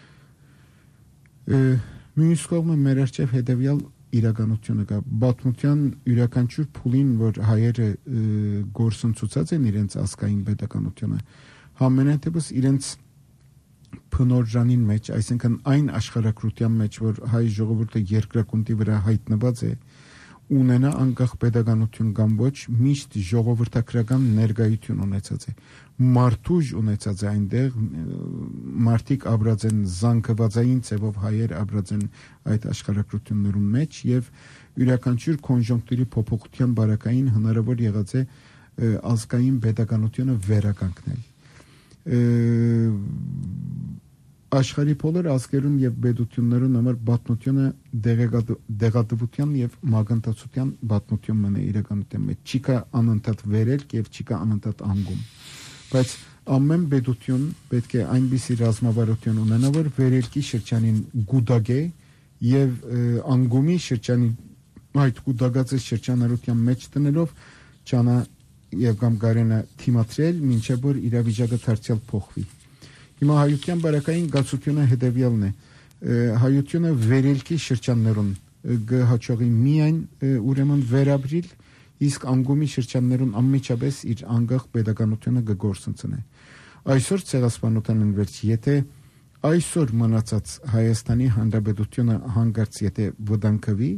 մյուս կողմը մեր արչեւ հետեւյալ իրականությունը կա բաթմության յուրաքանչյուր փուլին որ հայերը գործընծուցած են իրենց ազգային պետականությունը համենայնպես իրենց փնորժանին մեջ այսինքն այն աշխարհակրթության մեջ որ հայ ժողովուրդը երկրակունտի վրա հայտնված է ունենա անկախ պետականություն կամ ոչ միշտ ժողովրդական ներկայություն ունեցած է մարդուժ ունեցած է այնտեղ մարդիկ ապրած են զանգվածային ձևով հայեր ապրած են այդ աշխարհակրթություններում մեջ եւ յուրաքանչյուր կոնյունկտուրի փոփոխության բարակային հնարավոր եղած է ազգային պետականությունը վերականգնել աշխարհի բոլոր ազգերուն եւ պետություններուն համար բաթմությունը դեղատվության եւ մագնտացության բաթմությունն է իրականության մեջ չիկա անընդհատ վերելք եւ չիկա անընդհատ անգում բայց ամեն պետություն պետք է այնպիսի ռազմավարություն ունենա որ վերելքի շրջանին գուդագե եւ անգումի շրջանին այդ գուդագած շրջանառության մեջ տնելով ճանա եւ կամ գարենը թիմատրել մինչեւ որ իրավիճակը դարձյալ փոխվի հիմա հայության բարակային գացությունը հետեւյալն է հայությունը վերելքի շրջաններուն գհաճողի միայն ուրեմն վերաբրիլ իսկ անգումի շրջաններուն անմիջապես իր անգախ պետականությունը գործընծնե այսօր ցեղասպանության վերջ եթե այսօր մնացած Հայաստանի Հանրապետությունը հանգարց եթե վտանգվի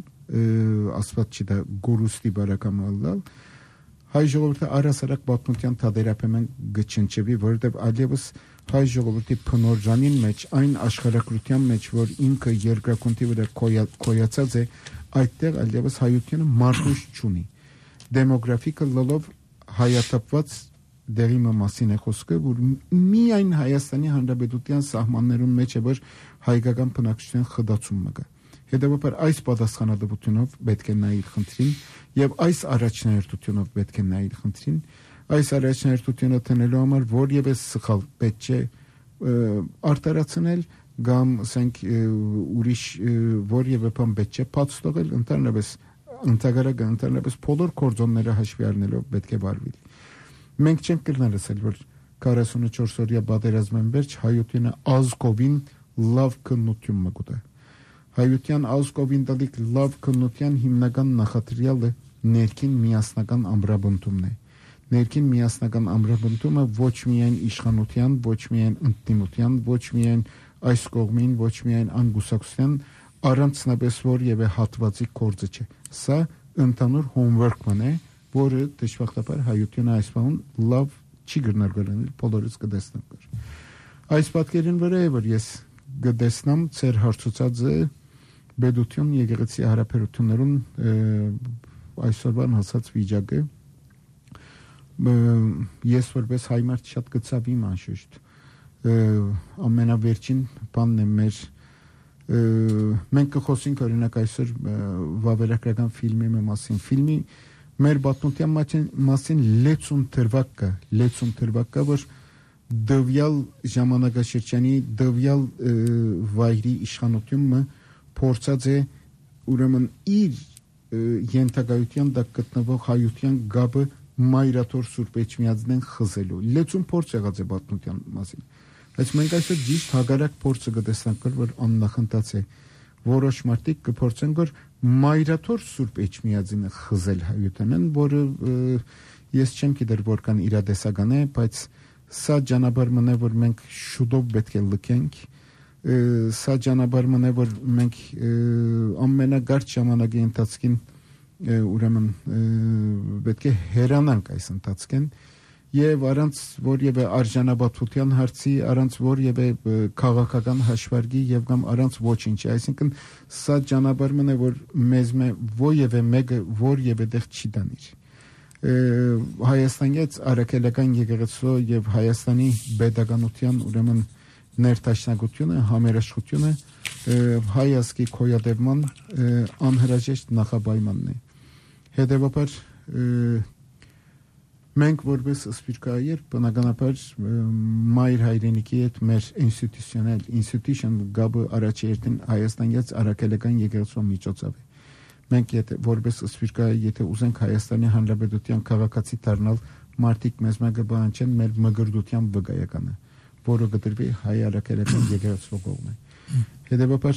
ասված չի դա գորուստի բարակամալալ հայ ժողովուրդը առասարակ բաթմության թադերապեմեն գչնչվի որովհետև այլևս հայ ժողովրդի փնորժանին մեջ այն աշխարհակրթության մեջ որ ինքը երկրակունտի վրա կոյացած է այդտեղ այլևս հայությունը մարդուժ չունի դեմոգրաֆիկը լոլով հայատապված դերի մասին է խոսքը որ միայն Հայաստանի Հանրապետության սահմաններում մեջ է որ հայկական բնակչության խդացումը կա հետևաբար այս պատասխանատվությունով պետք է նայել խնդրին եւ այս առաջնահերթությունով պետք է նայել խնդրին այս առաջնահերթությունը տնելու համար որևէ սխալ պետք չէ արտարացնել կամ ասենք ուրիշ որևէ բան պետք չէ բաց թողել ընդհանրապես ընդհանրապես ընդհանրապես բոլոր կորձոնները հաշվի առնելով պետք է վարվի մենք չենք կրնալ ասել որ քառասունուչորս օրյա պատերազմեն վերջ հայությունը ազգովին լավ քննություն մգուտա հայության ազգովին դալիք լավ քննության հիմնական նախադրյալը ներքին միասնական ամրապնդումն է ներքին միասնական ամրապնդումը ոչ միայն իշխանության ոչ միայն ընդդիմության ոչ միայն այս կողմին ոչ միայն անգուսակցության առանցնապես որևէ հատվածի կորձը չէ սա ընդհանուր homework-ն է որը դժբախտաբար հայությունը այս բան լավ չի գնահատել բոլորից կդեսնենք այս պատկերին վրա է որ ես գտեսնամ ծեր հարցուցածը Բեդություն եկեղեցի հարաբերություններուն այսօրվան հասած վիճակը ես որպես հայ մարդ շատ գծավի մանշուշտ ամենավերջին բանն է մեր մենք կխոսենք օրինակ այսօր վավերագրական ֆիլմի մասին ֆիլմի մեր բաթմության մասին լեցուն թրվակ կա լեցուն թրվակ կա որ դվյալ ժամանակաշրջանի դվյալ վայրի իշխանությունը փորձած է ուրեմն իր ենթակայության դա գտնվող հայության գաբը մայրաթոր Սուրբ Էջմիածնեն խզելու լեցուն փորձ եղած է բաթմության մասին բայց մենք այսօր ճիշտ հագարակ փորձը կտեսնենք որ աննախընթաց է որոշ մարդիկ կփորձեն որ մայրաթոր Սուրբ Էջմիածնը խզել հայությանն որը ես չեմ գիտեր որքան իրադեսական է բայց սա ճանապարհն է որ մենք շուտով պետք է լքենք սա ճանապարհն է որ մենք ամենագարտ ժամանակի ընթացքին ուրեմն պետք է հերանանք այս ընթացքին եւ առանց որևէ արժանապատվության հարցի առանց որևէ քաղաքական հաշվարկի եւ կամ առանց ոչինչի այսինքն սա ճանապարհն է որ մեզ մե որևէ մեկը որևէ դեղ չի դանիր Հայաստանից արաքելական եկեղեցու եւ Հայաստանի պետականության ուրեմն ներդաշնակությունը, համերաշխությունը հայ ազգի կոյադևման անհրաժեշտ նախապայմանն է։ Հետևաբար մենք որպես սպիրկայեր բնականաբար մայր հայրենիքի հետ մեր ինստիտուցիոնալ ինստիտուշն գաբը առաջերտին Հայաստանից արաքելական եկեղեցու միջոցով է։ Մենք եթե որպես սպիրկայ եթե ուզենք Հայաստանի Հանրապետության քաղաքացի դառնալ, մարդիկ մեզ մեկը բանջեն մեր մգրդության վկայականը, որը գտնվի հայ արաքելական եկեղեցու կողմը։ Հետևաբար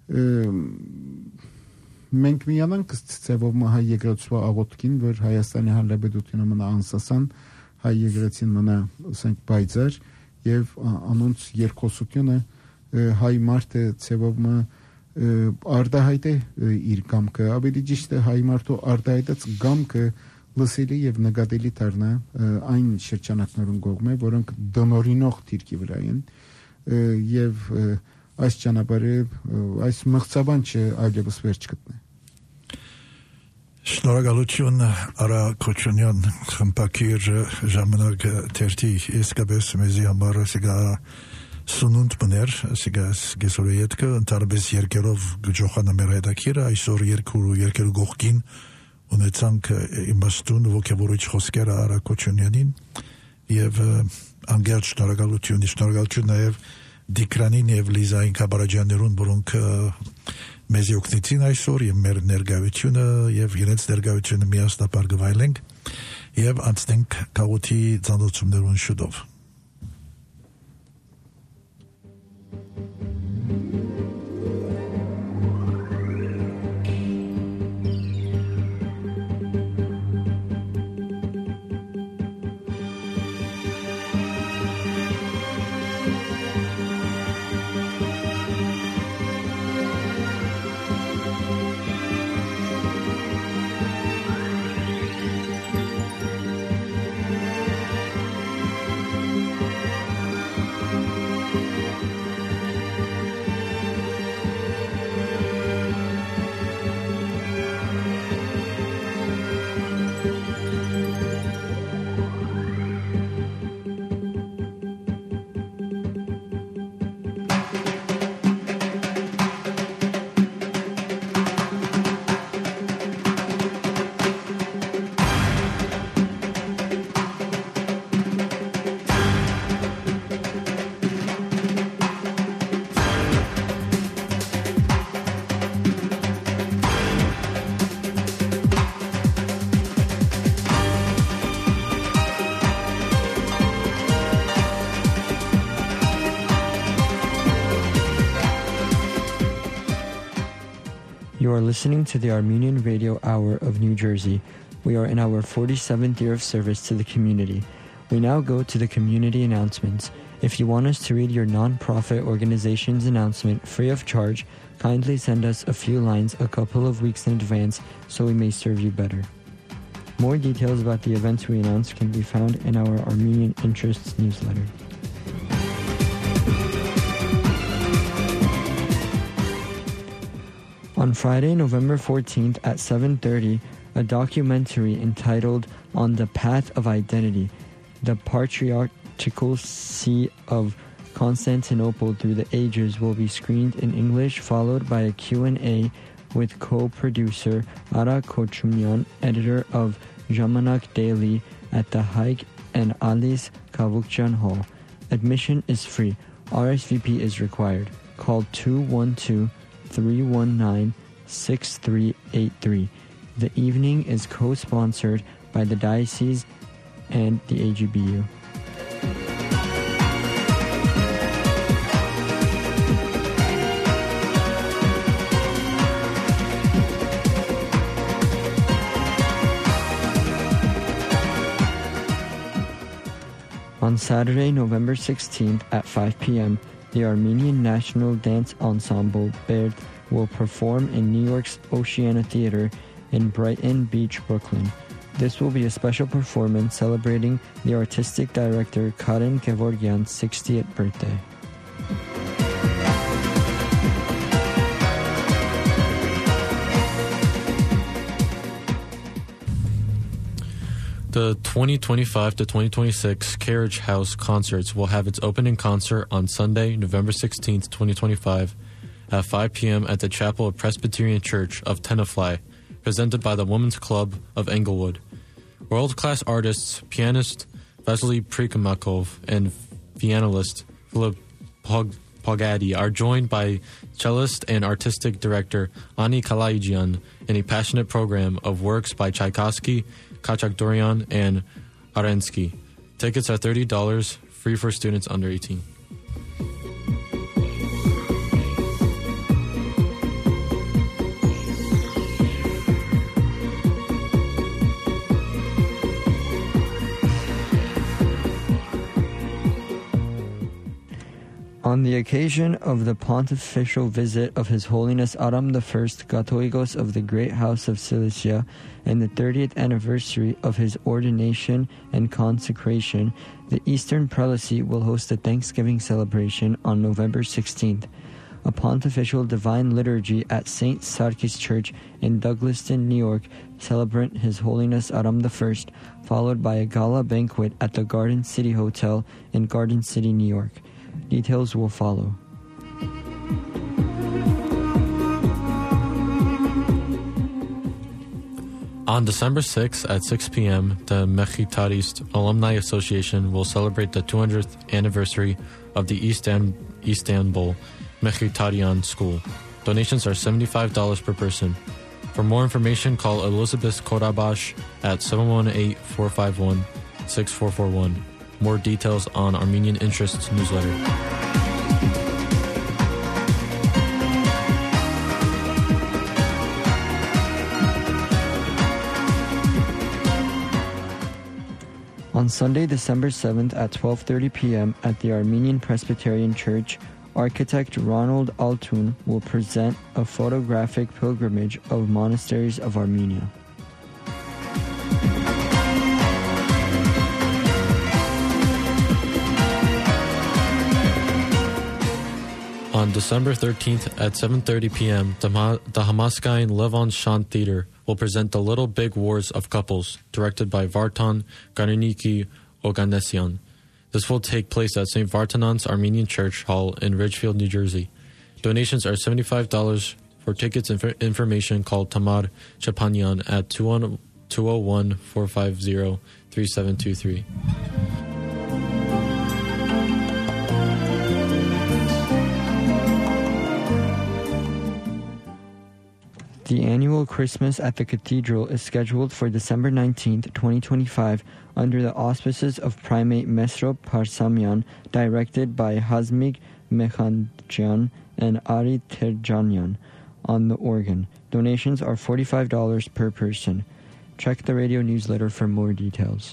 մենք միանանք ցեվով հայ եկեղեցու աղոթքին, որ Հայաստանի Հանրապետությունը մնա անսասան, հայ եկեղեցին մնա, ասենք, բայցար եւ անոնց երկխոսությունը հայ մարդը ցեվով արտահայտ է իր կամքը, ավելի ճիշտ է հայ մարդու արտահայտած կամքը լսելի եւ նկատելի դառնա այն շրջանակներուն կողմը, որոնք դոնորինող թիրքի վրա են եւ այս ճանապարհը այս մղձավանջը այլևս վերջ գտնի։ Շնորհակալություն Արա Քոչունյան, խմբակիր ժամանակ թերթի իսկապես մեզի համար սիգա սնունդ բներ, սիգա գեսորը ետքը ընդարբես երկերով գջոխանը մեր հետաքիրը, այսօր երկուրու երկերու գողքին ունեցանք իմաստուն ոգևորիչ խոսքերը Արա Քոչունյանին եւ անգերջ շնորհակալություն, շնորհակալություն նաեւ Դիկրանին եւ Լիզային Կաբարաջյաններուն, որոնք մեզ օգնեցին այսօր եւ մեր ներկայությունը եւ իրենց ներկայությունը միասնապար գվայելենք եւ անցնենք քաղաքի ծանոթություններուն շուտով։ You are listening to the Armenian Radio Hour of New Jersey. We are in our forty-seventh year of service to the community. We now go to the community announcements. If you want us to read your non-profit organization's announcement free of charge, kindly send us a few lines a couple of weeks in advance so we may serve you better. More details about the events we announce can be found in our Armenian Interests newsletter. On Friday, November fourteenth at seven thirty, a documentary entitled On the Path of Identity, the Patriarchal See of Constantinople Through the Ages will be screened in English, followed by a Q and A with co-producer Ara Kochumyan, editor of Jamanak Daily, at the Haik and Alice Kavukjan Hall. Admission is free. R S V P is required. Call two one two, three one nine, six three eight three. The evening is co-sponsored by the Diocese and the A G B U. On Saturday, November sixteenth at five p.m., the Armenian National Dance Ensemble Baird will perform in New York's Oceana Theater in Brighton Beach, Brooklyn. This will be a special performance celebrating the artistic director Karen Kevorkian's sixtieth birthday. The twenty twenty-five to twenty twenty-six Carriage House Concerts will have its opening concert on Sunday, November sixteenth, twenty twenty-five at five p.m. at the Chapel of Presbyterian Church of Tenafly, presented by the Women's Club of Englewood. World-class artists, pianist Vasily Prikamakov and pianist Philip Pog- Pogadi are joined by cellist and artistic director Ani Kalaijian in a passionate program of works by Tchaikovsky, Khachaturian, and Arensky. Tickets are thirty dollars, free for students under eighteen. On the occasion of the pontifical visit of His Holiness Aram the First, Katolikos of the Great House of Cilicia, and the thirtieth anniversary of his ordination and consecration, the Eastern Prelacy will host a Thanksgiving celebration on November sixteenth. A pontifical divine liturgy at Saint Sarkis Church in Douglaston, New York, celebrate His Holiness Aram the First, followed by a gala banquet at the Garden City Hotel in Garden City, New York. Details will follow. On December sixth at six p.m., the Mechitarist Alumni Association will celebrate the two hundredth anniversary of the Istan- Istanbul Mechitarian School. Donations are seventy-five dollars per person. For more information, call Elizabeth Kodabash at seven one eight, four five one, six four four one. More details on Armenian Interests newsletter. On Sunday, December seventh at twelve thirty p.m. at the Armenian Presbyterian Church, architect Ronald Altun will present a photographic pilgrimage of monasteries of Armenia. On December thirteenth at seven thirty p.m., the, Ma- the Hamaskain Levon Shant Theater will present The Little Big Wars of Couples, directed by Vartan Garaniki Oganessian. This will take place at Saint Vartanon's Armenian Church Hall in Ridgefield, New Jersey. Donations are seventy-five dollars. For tickets and inf- information, call Tamar Chapanyan at two oh one, four five zero, three seven two three. The annual Christmas at the Cathedral is scheduled for December nineteenth, twenty twenty-five, under the auspices of Primate Mesrop Parsamyan, directed by Hazmig Mekhanjian and Ari Terjanyan on the organ. Donations are forty-five dollars per person. Check the radio newsletter for more details.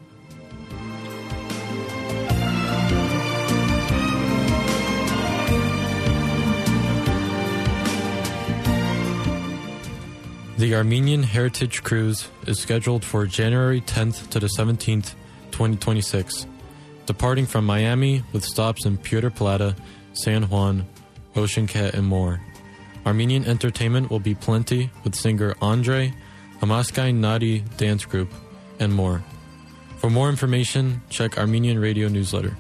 The Armenian Heritage Cruise is scheduled for January tenth to the seventeenth, twenty twenty-six, departing from Miami with stops in Puerto Plata, San Juan, Ocean Cat, and more. Armenian entertainment will be plenty with singer Andre, Hamaskain Nadi Dance Group, and more. For more information, check Armenian Radio newsletter.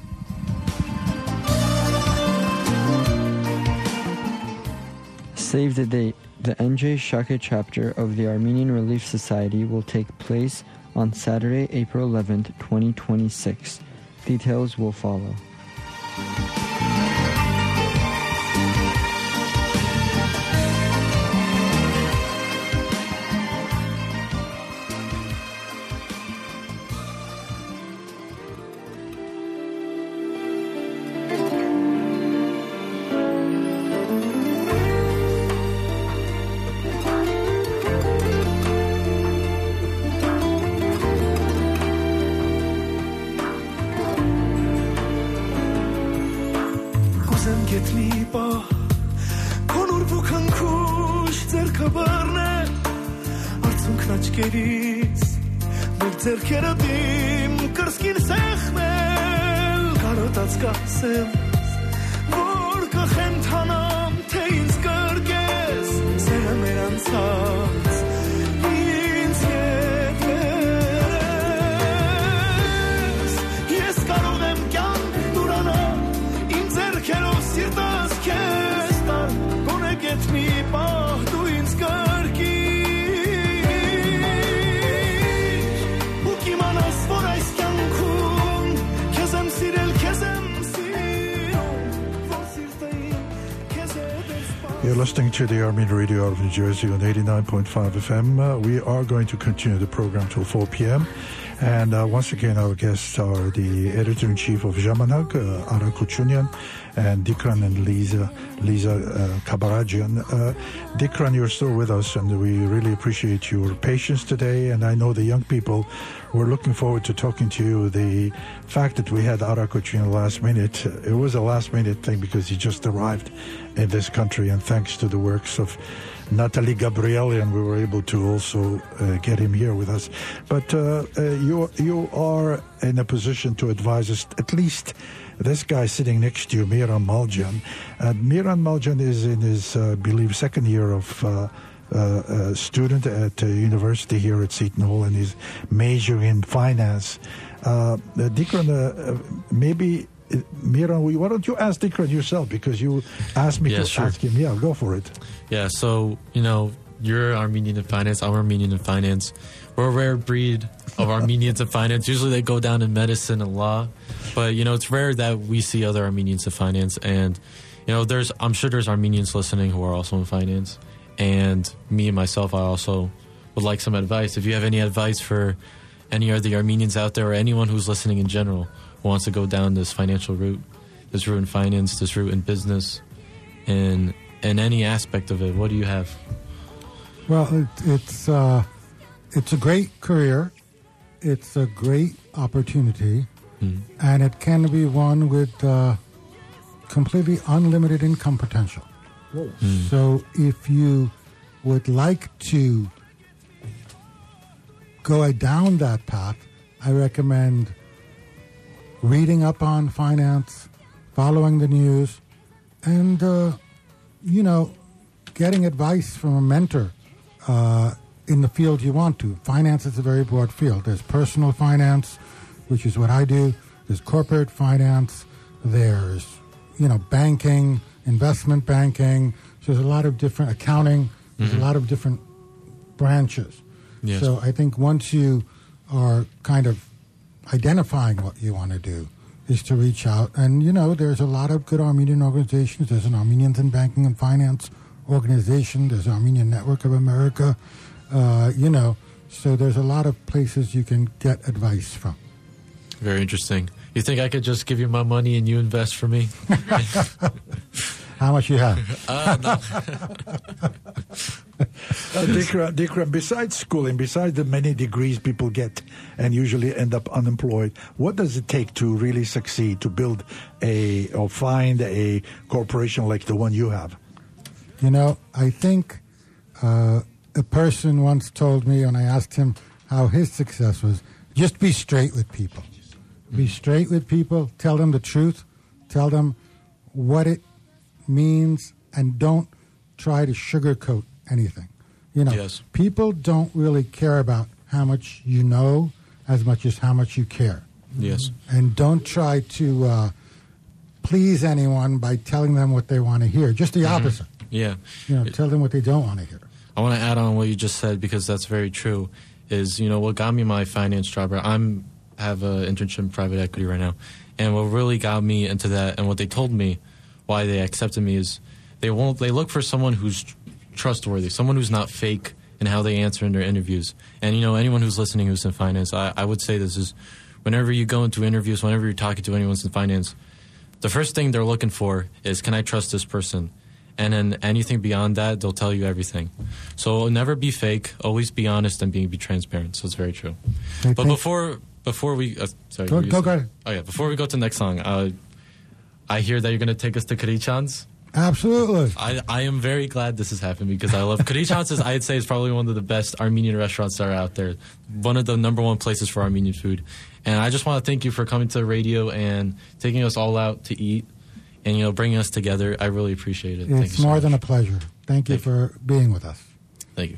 Save the date. The N J Shaka chapter of the Armenian Relief Society will take place on Saturday, April eleventh, twenty twenty-six. Details will follow. Ինձ հետ You're listening to the Armenian Radio of New Jersey on eighty-nine point five F M. Uh, we are going to continue the program till four p.m. And uh, once again, our guests are the editor-in-chief of Zhamanag, uh, Ara Kuchunian, and Dikran and Lisa, Lisa uh, Kabarajian. Uh, Dikran, you're still with us, and we really appreciate your patience today. And I know the young people were looking forward to talking to you. The fact that we had Ara Kuchunian last minute, it was a last-minute thing because he just arrived in this country, and thanks to the works of Natalie Gabrielian, we were able to also uh, get him here with us. But uh, uh, you you are in a position to advise us, at least this guy sitting next to you, Miran Maljan. Uh, Miran Maljan is in his, uh, I believe, second year of uh, uh, uh, student at uh, university here at Seton Hall, and he's majoring in finance. Uh, Dikran, uh, maybe... Miran, why don't you ask Dikran yourself, because you asked me yeah, to sure. ask him. Yeah, go for it. Yeah, so, you know, you're Armenian in finance, I'm Armenian in finance. We're a rare breed of Armenians in finance. Usually they go down in medicine and law, but, you know, it's rare that we see other Armenians in finance. And, you know, there's I'm sure there's Armenians listening who are also in finance. And me and myself, I also would like some advice. If you have any advice for any of the Armenians out there, or anyone who's listening in general, who wants to go down this financial route, this route in finance, this route in business, in in any aspect of it, what do you have? Well, it, it's uh, it's a great career, it's a great opportunity, mm. and it can be one with uh, completely unlimited income potential. Mm. So, if you would like to go down that path, I recommend reading up on finance, following the news, and, uh, you know, getting advice from a mentor uh, in the field you want to. Finance is a very broad field. There's personal finance, which is what I do. There's corporate finance. There's, you know, banking, investment banking. So there's a lot of different accounting. There's Mm-hmm. a lot of different branches. Yes. So I think once you are kind of identifying what you want to do is to reach out. And, you know, there's a lot of good Armenian organizations. There's an Armenians in Banking and Finance organization. There's an Armenian Network of America. Uh, you know, so there's a lot of places you can get advice from. Very interesting. You think I could just give you my money and you invest for me? How much you have? uh, no. Uh, Dikran, Dikran, besides schooling, besides the many degrees people get and usually end up unemployed, what does it take to really succeed, to build a or find a corporation like the one you have? You know, I think uh, a person once told me when I asked him how his success was, just be straight with people. Be straight with people, tell them the truth, tell them what it means, and don't try to sugarcoat anything. You know, Yes. people don't really care about how much you know as much as how much you care. Yes. And don't try to uh, please anyone by telling them what they want to hear. Just the opposite. Yeah. You know, tell them what they don't want to hear. I want to add on what you just said, because that's very true. Is, you know, what got me my finance job, right? I'm have an internship in private equity right now, and what really got me into that, and what they told me why they accepted me, is they won't. They look for someone who's tr- trustworthy, someone who's not fake in how they answer in their interviews. And, you know, anyone who's listening who's in finance, I, I would say this is, whenever you go into interviews, whenever you're talking to anyone who's in finance, the first thing they're looking for is, can I trust this person? And then anything beyond that, they'll tell you everything. So never be fake. Always be honest and be, be transparent. So it's very true. I But think- before before we uh, sorry, Go- what were you go, saying? go ahead. Oh yeah, before we go to the next song, uh, I hear that you're going to take us to Karichans. Absolutely. I, I am very glad this has happened, because I love Karichans. Is I'd say is probably one of the best Armenian restaurants that are out there. One of the number one places for Armenian food. And I just want to thank you for coming to the radio and taking us all out to eat, and, you know, bringing us together. I really appreciate it. Thank It's you so more much. than a pleasure. Thank you Thank for being with us. Thank you.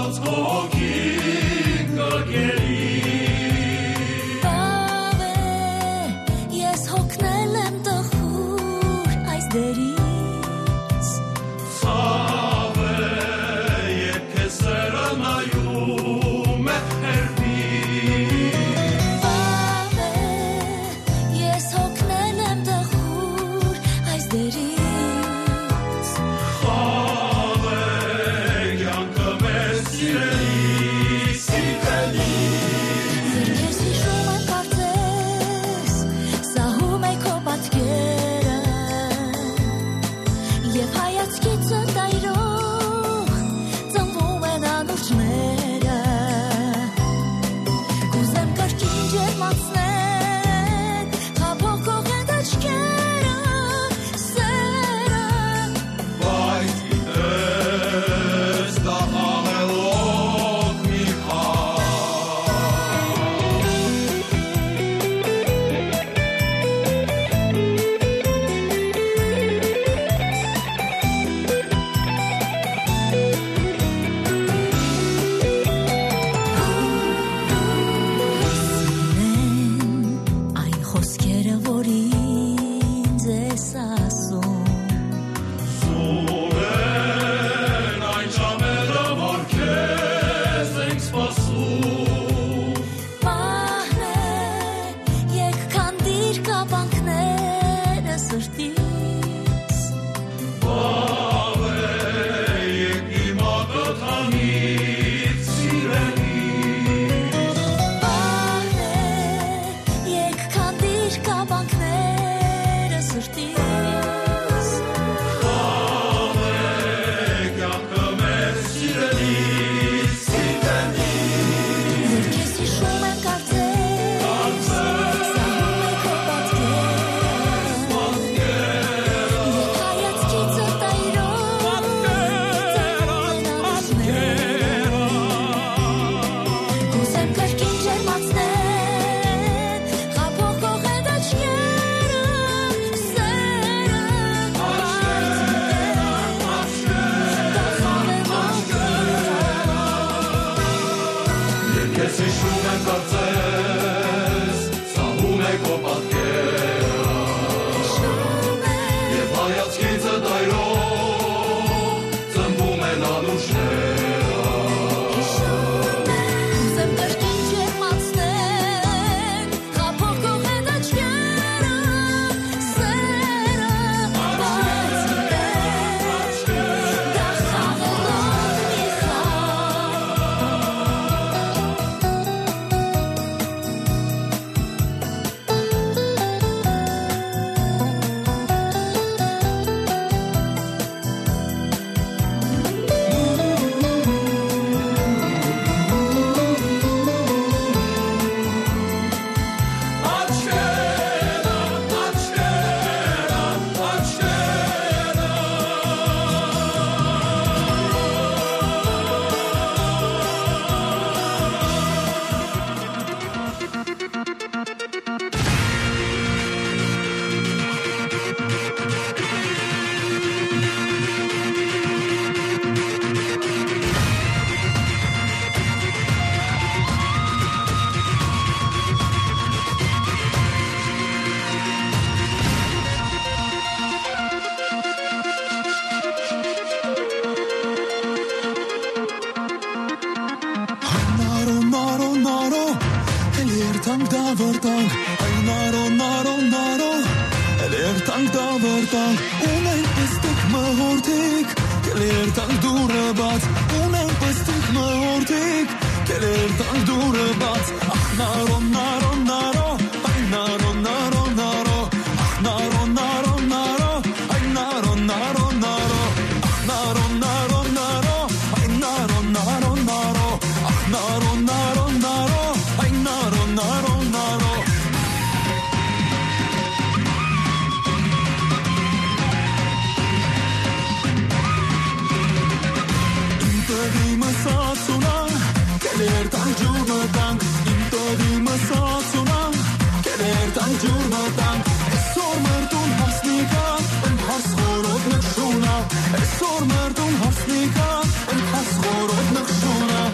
Esor merdum hasnika, en has chorot nach shuna.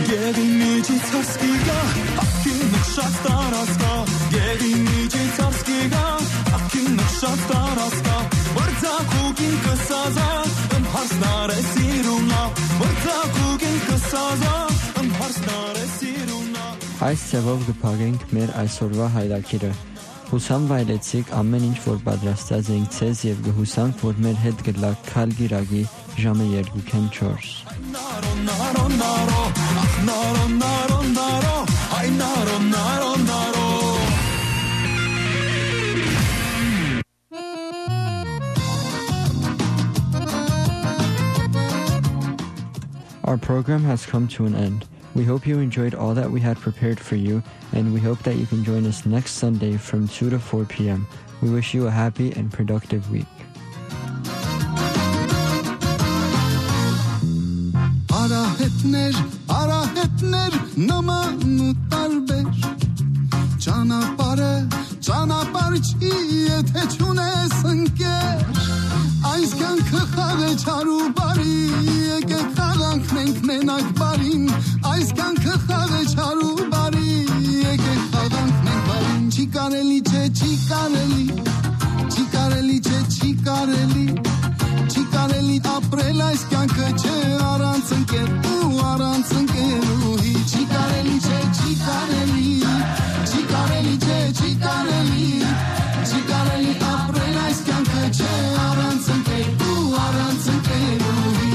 Գեղի միջի ցարսկիգա ակին նշած տարածկա Գեղի միջի ցարսկիգա ակին նշած տարածկա Վրձակուկին կսազա ըմհարսնար է սիրունա Վրձակուկին կսազա ըմհարսնար է սիրունա Այս ծևով գպագենք մեր այսօրվա հայրակիրը Հուսամ վայրեցիք ամեն ինչ որ պատրաստած ենք ցեզ եւ գհուսանք որ մեր հետ գլակ քալ գիրագի ժամը երկուքեն չորս Naro naro naro naro naro naro ay naro naro naro Our program has come to an end. We hope you enjoyed all that we had prepared for you, and we hope that you can join us next Sunday from two to four p.m. We wish you a happy and productive week. Արահետներ, արահետներ, նման ու տարբեր Ճանապարհը, ճանապարհ չի, եթե չունես ընկեր Այս կյանքը խաղ է չար ու բարի, եկեք խաղանք մենք մենակ բարին Այս կյանքը խաղ է չար ու բարի, եկեք խաղանք մենք բարին Չի կարելի չէ, չի կարելի, չի կարելի չէ, չի կարելի Չի կարելի ապրել այս կյանքը չէ առանց ընկեր ու առանց ընկերուհի Չի կարելի չէ, չի կարելի, չի կարելի չէ, չի կարելի Չի կարելի ապրել այս կյանքը չէ առանց ընկեր ու առանց ընկերուհի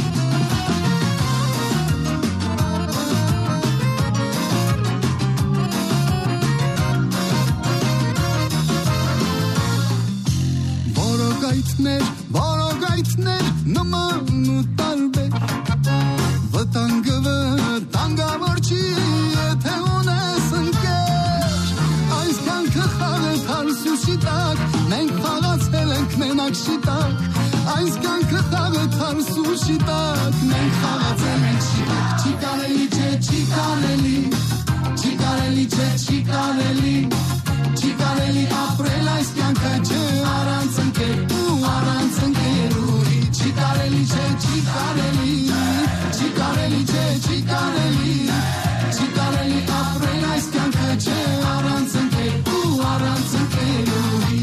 Որոգայթներ, որոգայթներ նման ու տարբեր Վտանգը վտանգավոր չի, եթե ունես ընկեր Այս կյանքը խաղ է թարս ու շիտակ, մենք խաղացել ենք մենակ շիտակ Այս կյանքը խաղ է թարս ու շիտակ, մենք խաղացել ենք շիտակ Չի կարելի չէ, չի կարելի, չի կարելի չէ, չի կարելի Չի կարելի ապրել այս կյանքը չէ առանց ընկեր ու առանց ընկերուհի Չի կարելի չէ, չի կարելի, չի կարելի չէ, չի կարելի Չի կարելի ապրել այս կյանքը չէ առանց ընկեր ու առանց ընկերուհի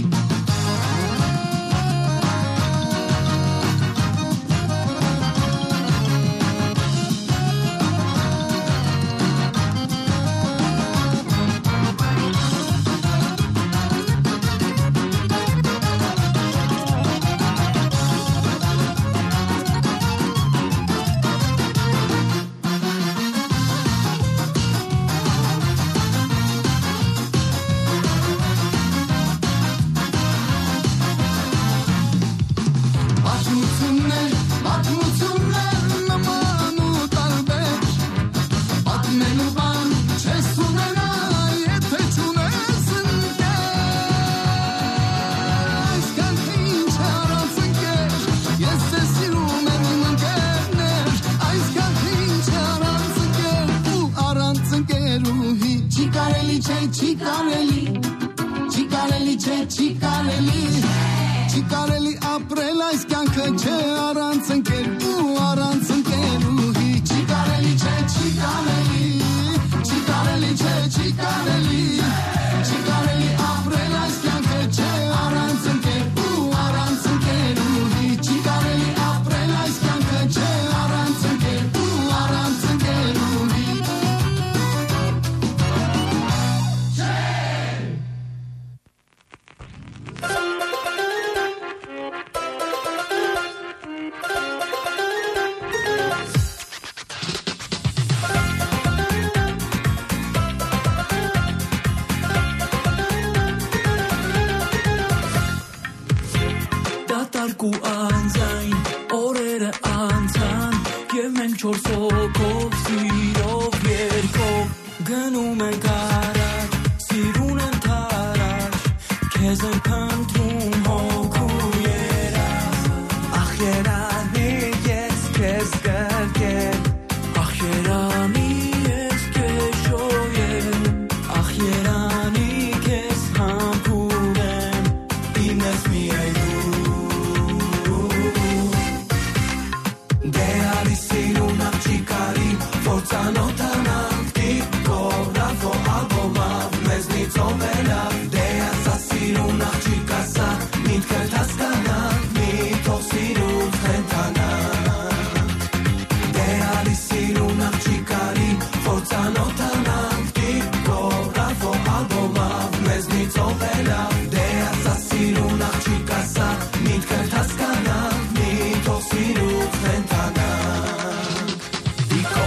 Forza notte Ծանոթանանք դիքով լավո ալբոմավ մեզնից ովելավ դե ասա սիրուն աղջիկ ասա միտքդ հասկանանք մի թող սիրուց խենթանանք դե ալի սիրուն աղջիկ արի որ ծանոթանանք դիքով լավո ալբոմավ մեզնից ովելավ դե ասա սիրուն աղջիկ ասա միտքդ հասկանանք մի թող սիրուց խենթանանք դիքո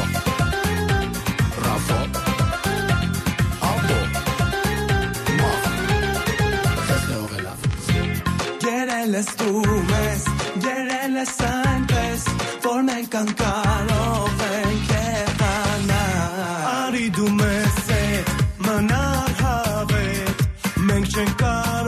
Գերելես դու մեզ, գերելես այնպես, որ մենք անկարող ենք եղանալ Արի դու մեզ հետ, մնար հավետ, մենք չենք կարող